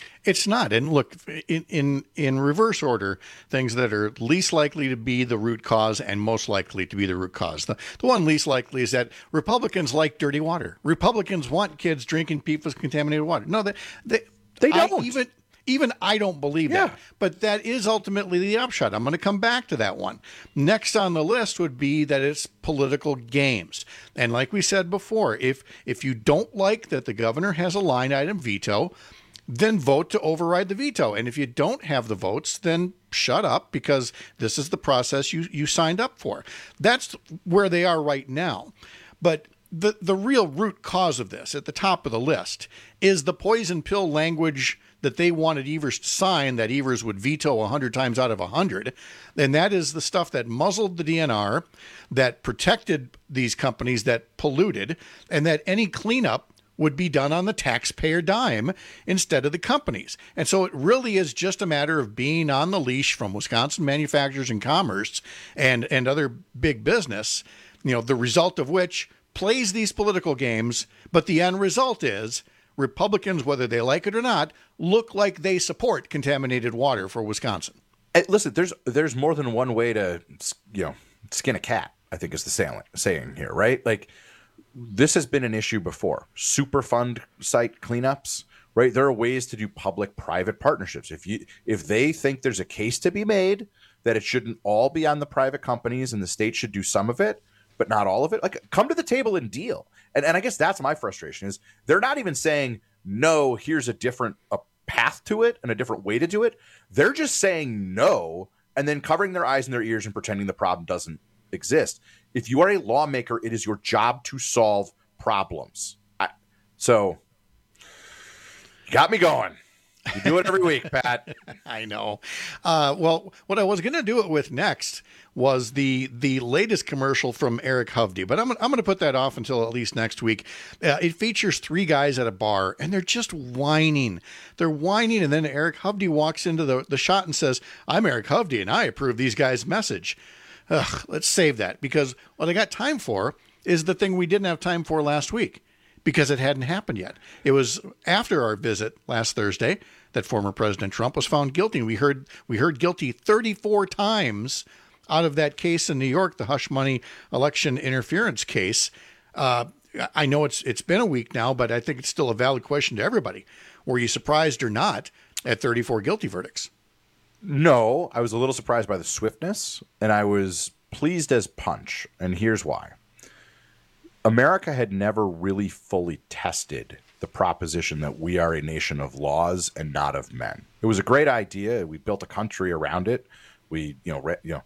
It's not. And look, in, in in reverse order, things that are least likely to be the root cause and most likely to be the root cause. The, the one least likely is that Republicans like dirty water. Republicans want kids drinking P F A S-contaminated water. No, they they, they I, don't. even even I don't believe Yeah. that. But that is ultimately the upshot. I'm going to come back to that one. Next on the list would be that it's political games. And like we said before, if if you don't like that the governor has a line item veto, then vote to override the veto. And if you don't have the votes, then shut up, because this is the process you, you signed up for. That's where they are right now. But the, the real root cause of this, at the top of the list, is the poison pill language that they wanted Evers to sign, that Evers would veto one hundred times out of one hundred. And that is the stuff that muzzled the D N R, that protected these companies that polluted, and that any cleanup would be done on the taxpayer dime instead of the companies. And so it really is just a matter of being on the leash from Wisconsin Manufacturers and Commerce and, and other big business, you know, the result of which plays these political games. But the end result is Republicans, whether they like it or not, look like they support contaminated water for Wisconsin. Hey, listen, there's there's more than one way to, you know, skin a cat, I think is the saying, saying here, right? Like, this has been an issue before. Superfund site cleanups, right? There are ways to do public-private partnerships. If you if they think there's a case to be made that it shouldn't all be on the private companies and the state should do some of it, but not all of it, like, come to the table and deal. And and I guess that's my frustration, is they're not even saying, no, here's a different a path to it and a different way to do it. They're just saying no and then covering their eyes and their ears and pretending the problem doesn't exist. If you are a lawmaker, it is your job to solve problems. I, so, you got me going. You do it every week, Pat. I know. Uh, well, what I was going to do it with next was the the latest commercial from Eric Hovde, but I'm, I'm going to put that off until at least next week. Uh, it features three guys at a bar, and they're just whining. They're whining, and then Eric Hovde walks into the, the shot and says, I'm Eric Hovde, and I approve these guys' message. Ugh, let's save that, because what I got time for is the thing we didn't have time for last week, because it hadn't happened yet. It was after our visit last Thursday that former President Trump was found guilty. We heard we heard guilty thirty-four times out of that case in New York, the hush money election interference case. Uh, I know it's it's been a week now, but I think it's still a valid question to everybody. Were you surprised or not at thirty-four guilty verdicts? No, I was a little surprised by the swiftness, and I was pleased as punch. And here's why. America had never really fully tested the proposition that we are a nation of laws and not of men. It was a great idea. We built a country around it. We, you know, re, you know,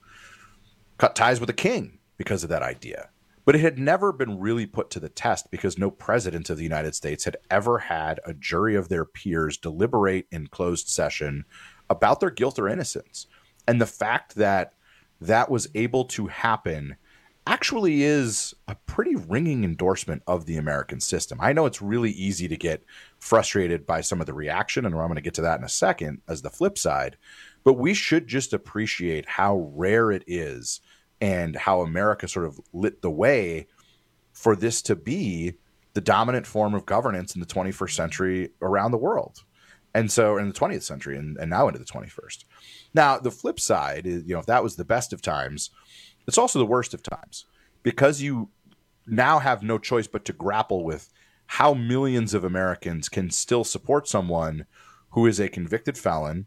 cut ties with the king because of that idea. But it had never been really put to the test because no president of the United States had ever had a jury of their peers deliberate in closed session about their guilt or innocence. And the fact that that was able to happen actually is a pretty ringing endorsement of the American system. I know it's really easy to get frustrated by some of the reaction, and I'm going to get to that in a second as the flip side, but we should just appreciate how rare it is and how America sort of lit the way for this to be the dominant form of governance in the twenty-first century around the world. And so in the twentieth century and, and now into the twenty-first. Now, the flip side is, you know, if that was the best of times, it's also the worst of times, because you now have no choice but to grapple with how millions of Americans can still support someone who is a convicted felon,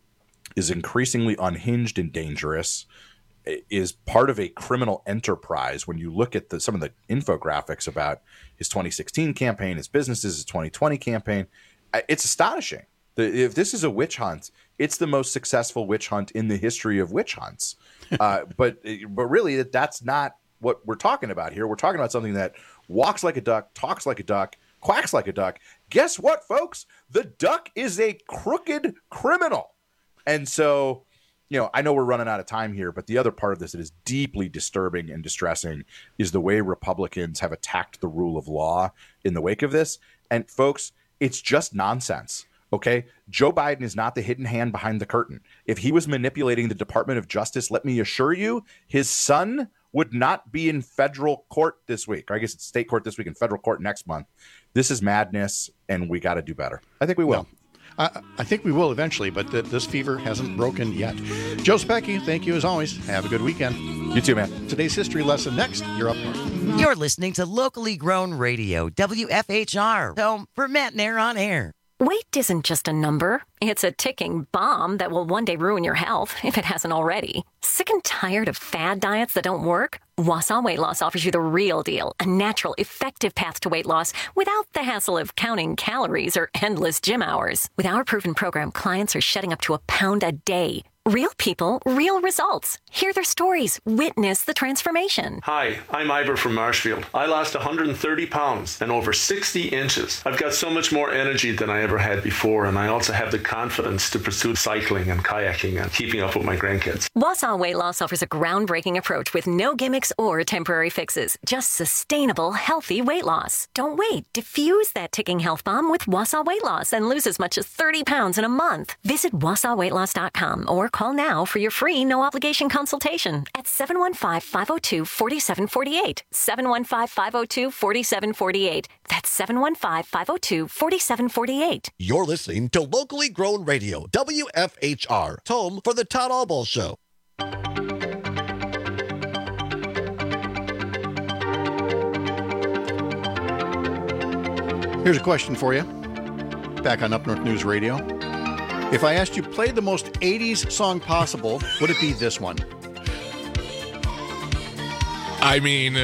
is increasingly unhinged and dangerous, is part of a criminal enterprise. When you look at the, some of the infographics about his twenty sixteen campaign, his businesses, his twenty twenty campaign, it's astonishing. If this is a witch hunt, it's the most successful witch hunt in the history of witch hunts. Uh, but but really, that's not what we're talking about here. We're talking about something that walks like a duck, talks like a duck, quacks like a duck. Guess what, folks? The duck is a crooked criminal. And so, you know, I know we're running out of time here, but the other part of this that is deeply disturbing and distressing is the way Republicans have attacked the rule of law in the wake of this. And folks, it's just nonsense. Okay, Joe Biden is not the hidden hand behind the curtain. If he was manipulating the Department of Justice, let me assure you, his son would not be in federal court this week. Or I guess it's state court this week and federal court next month. This is madness, and we got to do better. I think we will. No, I, I think we will eventually, but th- this fever hasn't broken yet. Joe Specky, thank you as always. Have a good weekend. You too, man. Today's history lesson next. You're up north. You're listening to Locally Grown Radio, W F H R, home for Matt Nair on Air. Weight isn't just a number. It's a ticking bomb that will one day ruin your health, if it hasn't already. Sick and tired of fad diets that don't work? Wausau Weight Loss offers you the real deal, a natural, effective path to weight loss without the hassle of counting calories or endless gym hours. With our proven program, clients are shedding up to a pound a day. Real people, real results. Hear their stories. Witness the transformation. Hi, I'm Ivor from Marshfield. I lost one hundred thirty pounds and over sixty inches. I've got so much more energy than I ever had before, and I also have the confidence to pursue cycling and kayaking and keeping up with my grandkids. Wausau Weight Loss offers a groundbreaking approach with no gimmicks or temporary fixes. Just sustainable, healthy weight loss. Don't wait. Diffuse that ticking health bomb with Wausau Weight Loss and lose as much as thirty pounds in a month. Visit wausau weight loss dot com or call now for your free no-obligation consultation at seven one five, five oh two, four seven four eight. seven one five, five oh two, four seven four eight. That's seven one five, five oh two, four seven four eight. You're listening to Locally Grown Radio, W F H R, home for the Todd Albaugh Show. Here's a question for you. Back on Up North News Radio. If I asked you play the most eighties song possible, would it be this one? I mean,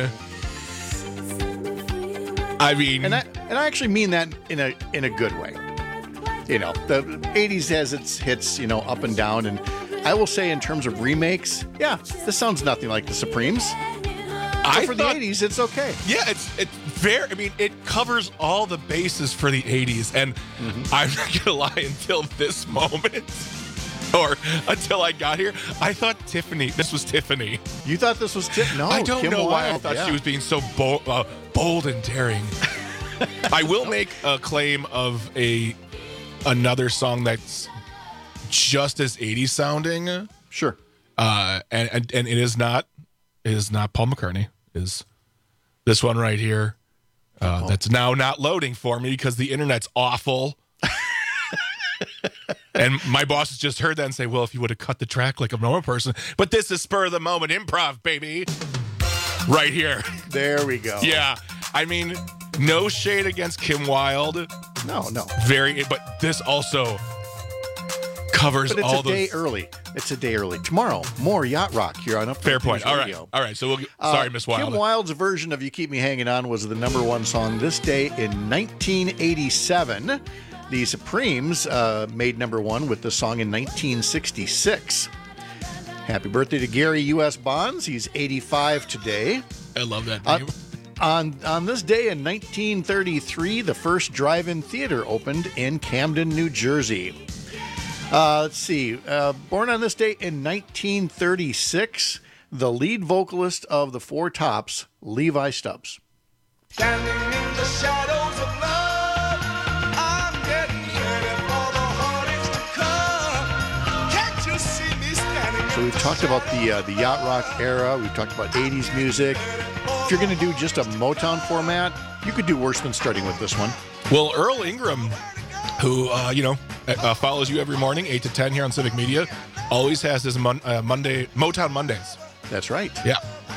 I mean, and I and I actually mean that in a in a good way. You know, the eighties has its hits, you know, up and down, and I will say in terms of remakes, yeah, this sounds nothing like the Supremes. I so for thought, the eighties, it's okay. Yeah, it's it's very. I mean, it covers all the bases for the eighties, and mm-hmm. I'm not gonna lie. Until this moment, or until I got here, I thought Tiffany. This was Tiffany. You thought this was Tiffany? No, I don't Kim know Wilde, why I thought yeah. she was being so bold, uh, bold and daring. I will make a claim of a another song that's just as eighties sounding. Sure, uh, and, and and it is not. It is not Paul McCartney. It is this one right here uh, oh. that's now not loading for me because the internet's awful. And my boss has just heard that and say, well, if you would have cut the track like a normal person. But this is spur of the moment improv, baby. Right here. There we go. Yeah. I mean, no shade against Kim Wilde. No, no. Very, but this also covers but it's all a those. day early. It's a day early. Tomorrow, more Yacht Rock here on Up Fair point. All right. All right. So we'll. Uh, sorry, Miss Wilde. Kim Wilde's version of "You Keep Me Hanging On" was the number one song this day in nineteen eighty-seven. The Supremes uh, made number one with the song in nineteen sixty-six. Happy birthday to Gary U S Bonds. He's eighty-five today. I love that Uh, name. on on this day in nineteen thirty-three, the first drive-in theater opened in Camden, New Jersey. Uh, let's see. Uh, born on this date in nineteen thirty-six, the lead vocalist of the Four Tops, Levi Stubbs. Standing in the shadows of love, I'm getting ready for the heartaches to come. Can't you see me standing? So we've talked about the uh, the yacht rock era. We've talked about eighties music. If you're going to do just a Motown format, you could do worse than starting with this one. Well, Earl Ingram, who, uh, you know, uh, follows you every morning, eight to ten here on Civic Media, always has his mon- uh, Monday Motown Mondays. That's right. Yeah.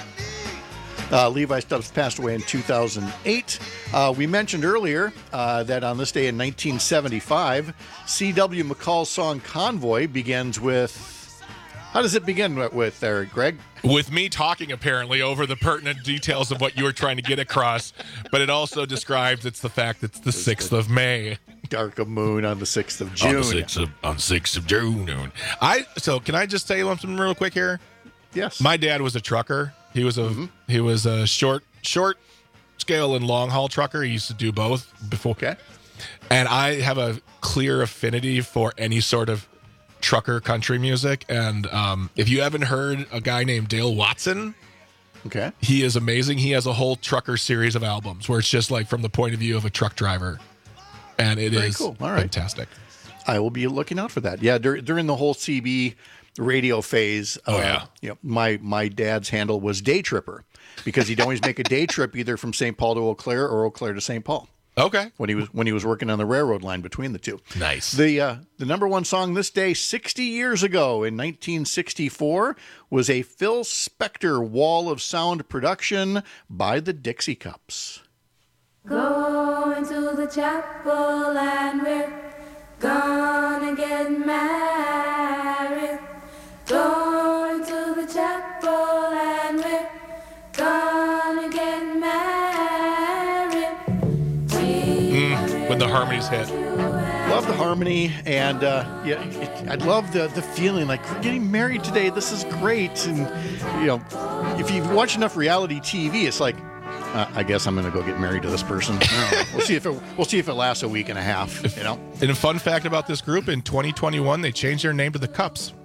Uh, Levi Stubbs passed away in two thousand eight. Uh, we mentioned earlier uh, that on this day in nineteen seventy-five, C W McCall's song Convoy begins with... How does it begin with there, Greg? With me talking, apparently, over the pertinent details of what you were trying to get across. But it also describes it's the fact that it's the sixth of May. Dark of moon on the sixth of June. On the sixth of, on sixth of June. I So can I just tell you something real quick here? Yes. My dad was a trucker. He was a mm-hmm. he was a short short scale and long haul trucker. He used to do both before. Okay. And I have a clear affinity for any sort of trucker country music. And um, if you haven't heard a guy named Dale Watson, okay, he is amazing. He has a whole trucker series of albums where it's just like from the point of view of a truck driver. And it Very is cool. All right. fantastic. I will be looking out for that. Yeah, dur- during the whole C B radio phase, oh, uh, yeah. you know, my, my dad's handle was Day Tripper because he'd always make a day trip either from Saint Paul to Eau Claire or Eau Claire to Saint Paul. Okay. When he was when he was working on the railroad line between the two. Nice. The uh, the number one song this day, sixty years ago in nineteen sixty-four, was a Phil Spector Wall of Sound production by the Dixie Cups. Going to the chapel and we're gonna get married. Going to the chapel and we're gonna get married. Mm, when the harmonies hit. Love the harmony, and uh, yeah, it, I love the the feeling like we're getting married today. This is great, and you know, if you watch enough reality T V, it's like, uh, I guess I'm going to go get married to this person. We'll see if it we'll see if it lasts a week and a half. You know. And a fun fact about this group: in twenty twenty-one, they changed their name to the Cups.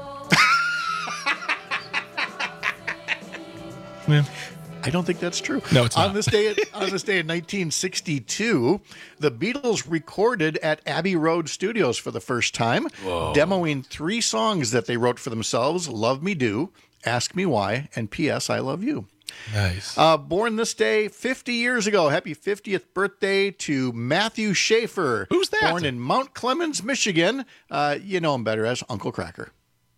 Yeah. I don't think that's true. No, it's not. On this day, on this day in nineteen sixty-two, the Beatles recorded at Abbey Road Studios for the first time, Whoa. demoing three songs that they wrote for themselves: "Love Me Do," "Ask Me Why," and "P S I Love You." Nice. Uh, born this day fifty years ago. Happy fiftieth birthday to Matthew Schaefer. Who's that? Born in Mount Clemens, Michigan. Uh, you know him better as Uncle Cracker.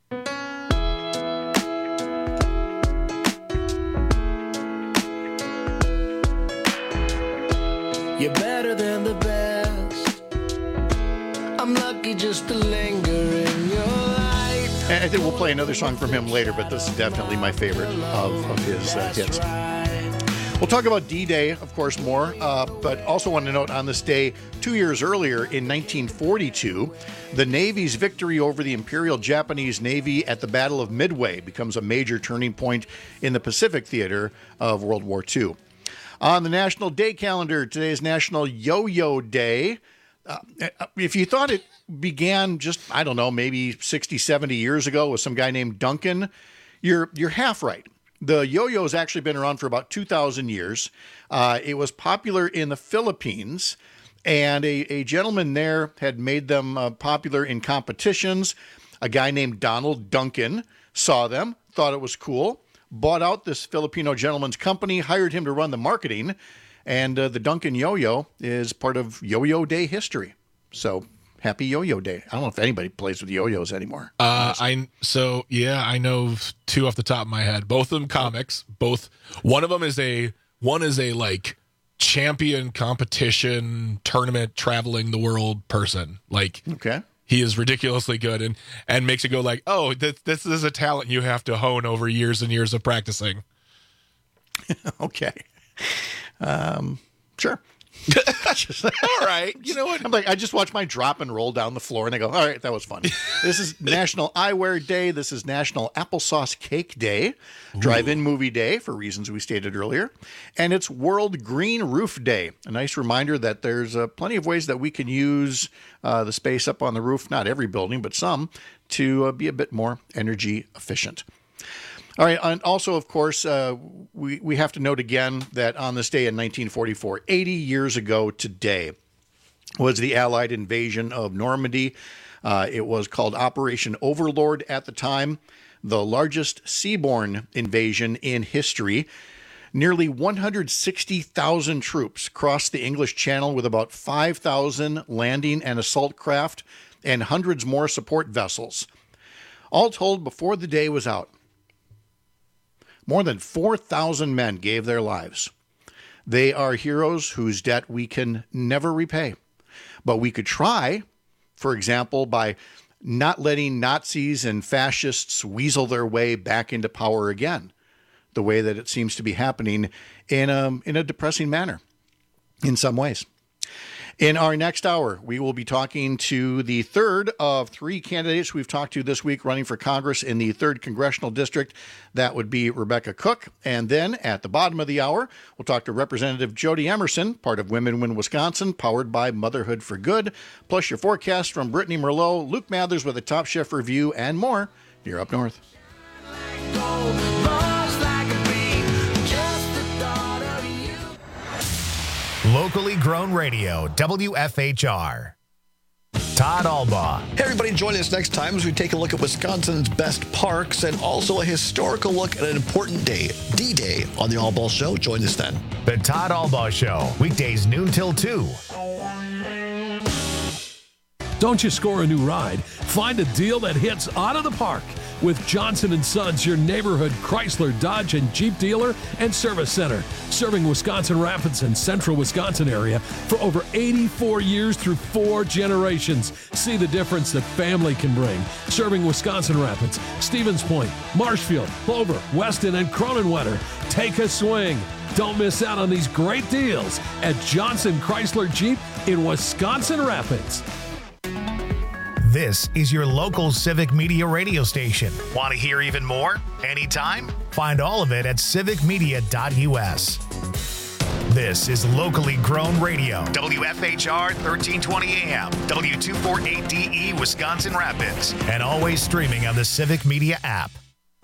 You're better than the best. I'm lucky just to linger in your life. And I think we'll play another song from him later, but this is definitely my favorite of, of his uh, hits. We'll talk about D-Day, of course, more, uh, but also want to note on this day, two years earlier in nineteen forty-two, the Navy's victory over the Imperial Japanese Navy at the Battle of Midway becomes a major turning point in the Pacific theater of World War Two. On the National Day calendar, today is National Yo-Yo Day. Uh, if you thought it began just, I don't know, maybe sixty, seventy years ago with some guy named Duncan, you're you're half right. The yo-yo's actually been around for about two thousand years. Uh, it was popular in the Philippines, and a, a gentleman there had made them uh, popular in competitions. A guy named Donald Duncan saw them, thought it was cool, bought out this Filipino gentleman's company, hired him to run the marketing, and uh, the Duncan Yo-Yo is part of Yo-Yo Day history. So happy Yo-Yo Day. I don't know if anybody plays with yo-yos anymore. Uh, I so yeah, I know two off the top of my head. Both of them comics. Both. One of them is a one is a like champion competition tournament traveling the world person. Like okay. He is ridiculously good and, and makes it go like, oh, this, this is a talent you have to hone over years and years of practicing. Okay. Um, sure. All right. You know what? I'm like, I just watched my drop and roll down the floor and I go, all right, that was fun. This is National Eyewear Day. This is National Applesauce Cake Day. Ooh. Drive-in movie day for reasons we stated earlier. And it's World Green Roof Day. A nice reminder that there's uh, plenty of ways that we can use uh, the space up on the roof, not every building, but some, to uh, be a bit more energy efficient. All right, and also, of course, uh, we, we have to note again that on this day in nineteen forty-four, eighty years ago today, was the Allied invasion of Normandy. Uh, it was called Operation Overlord at the time, the largest seaborne invasion in history. Nearly one hundred sixty thousand troops crossed the English Channel with about five thousand landing and assault craft and hundreds more support vessels. All told, before the day was out, more than four thousand men gave their lives. They are heroes whose debt we can never repay. But we could try, for example, by not letting Nazis and fascists weasel their way back into power again, the way that it seems to be happening in a, in a depressing manner in some ways. In our next hour, we will be talking to the third of three candidates we've talked to this week running for Congress in the third Congressional District. That would be Rebecca Cook. And then at the bottom of the hour, we'll talk to Representative Jody Emerson, part of Women Win Wisconsin, powered by Motherhood for Good. Plus your forecast from Brittany Merlot, Luke Mathers with a Top Chef review, and more here up north. Locally grown radio, W F H R. Todd Albaugh. Hey, everybody, join us next time as we take a look at Wisconsin's best parks and also a historical look at an important day, D-Day, on the Albaugh Show. Join us then. The Todd Albaugh Show, weekdays noon till two. Don't you score a new ride? Find a deal that hits out of the park with Johnson and Sons, your neighborhood Chrysler, Dodge, and Jeep dealer and service center, serving Wisconsin Rapids and central Wisconsin area for over eighty-four years through four generations. See the difference that family can bring. Serving Wisconsin Rapids, Stevens Point, Marshfield, Clover, Weston, and Cronenwetter. Take a swing. Don't miss out on these great deals at Johnson Chrysler Jeep in Wisconsin Rapids. This is your local Civic Media radio station. Want to hear even more? Anytime? Find all of it at civic media dot u s. This is locally grown radio. W F H R thirteen twenty A M, W two forty-eight D E, Wisconsin Rapids, and always streaming on the Civic Media app.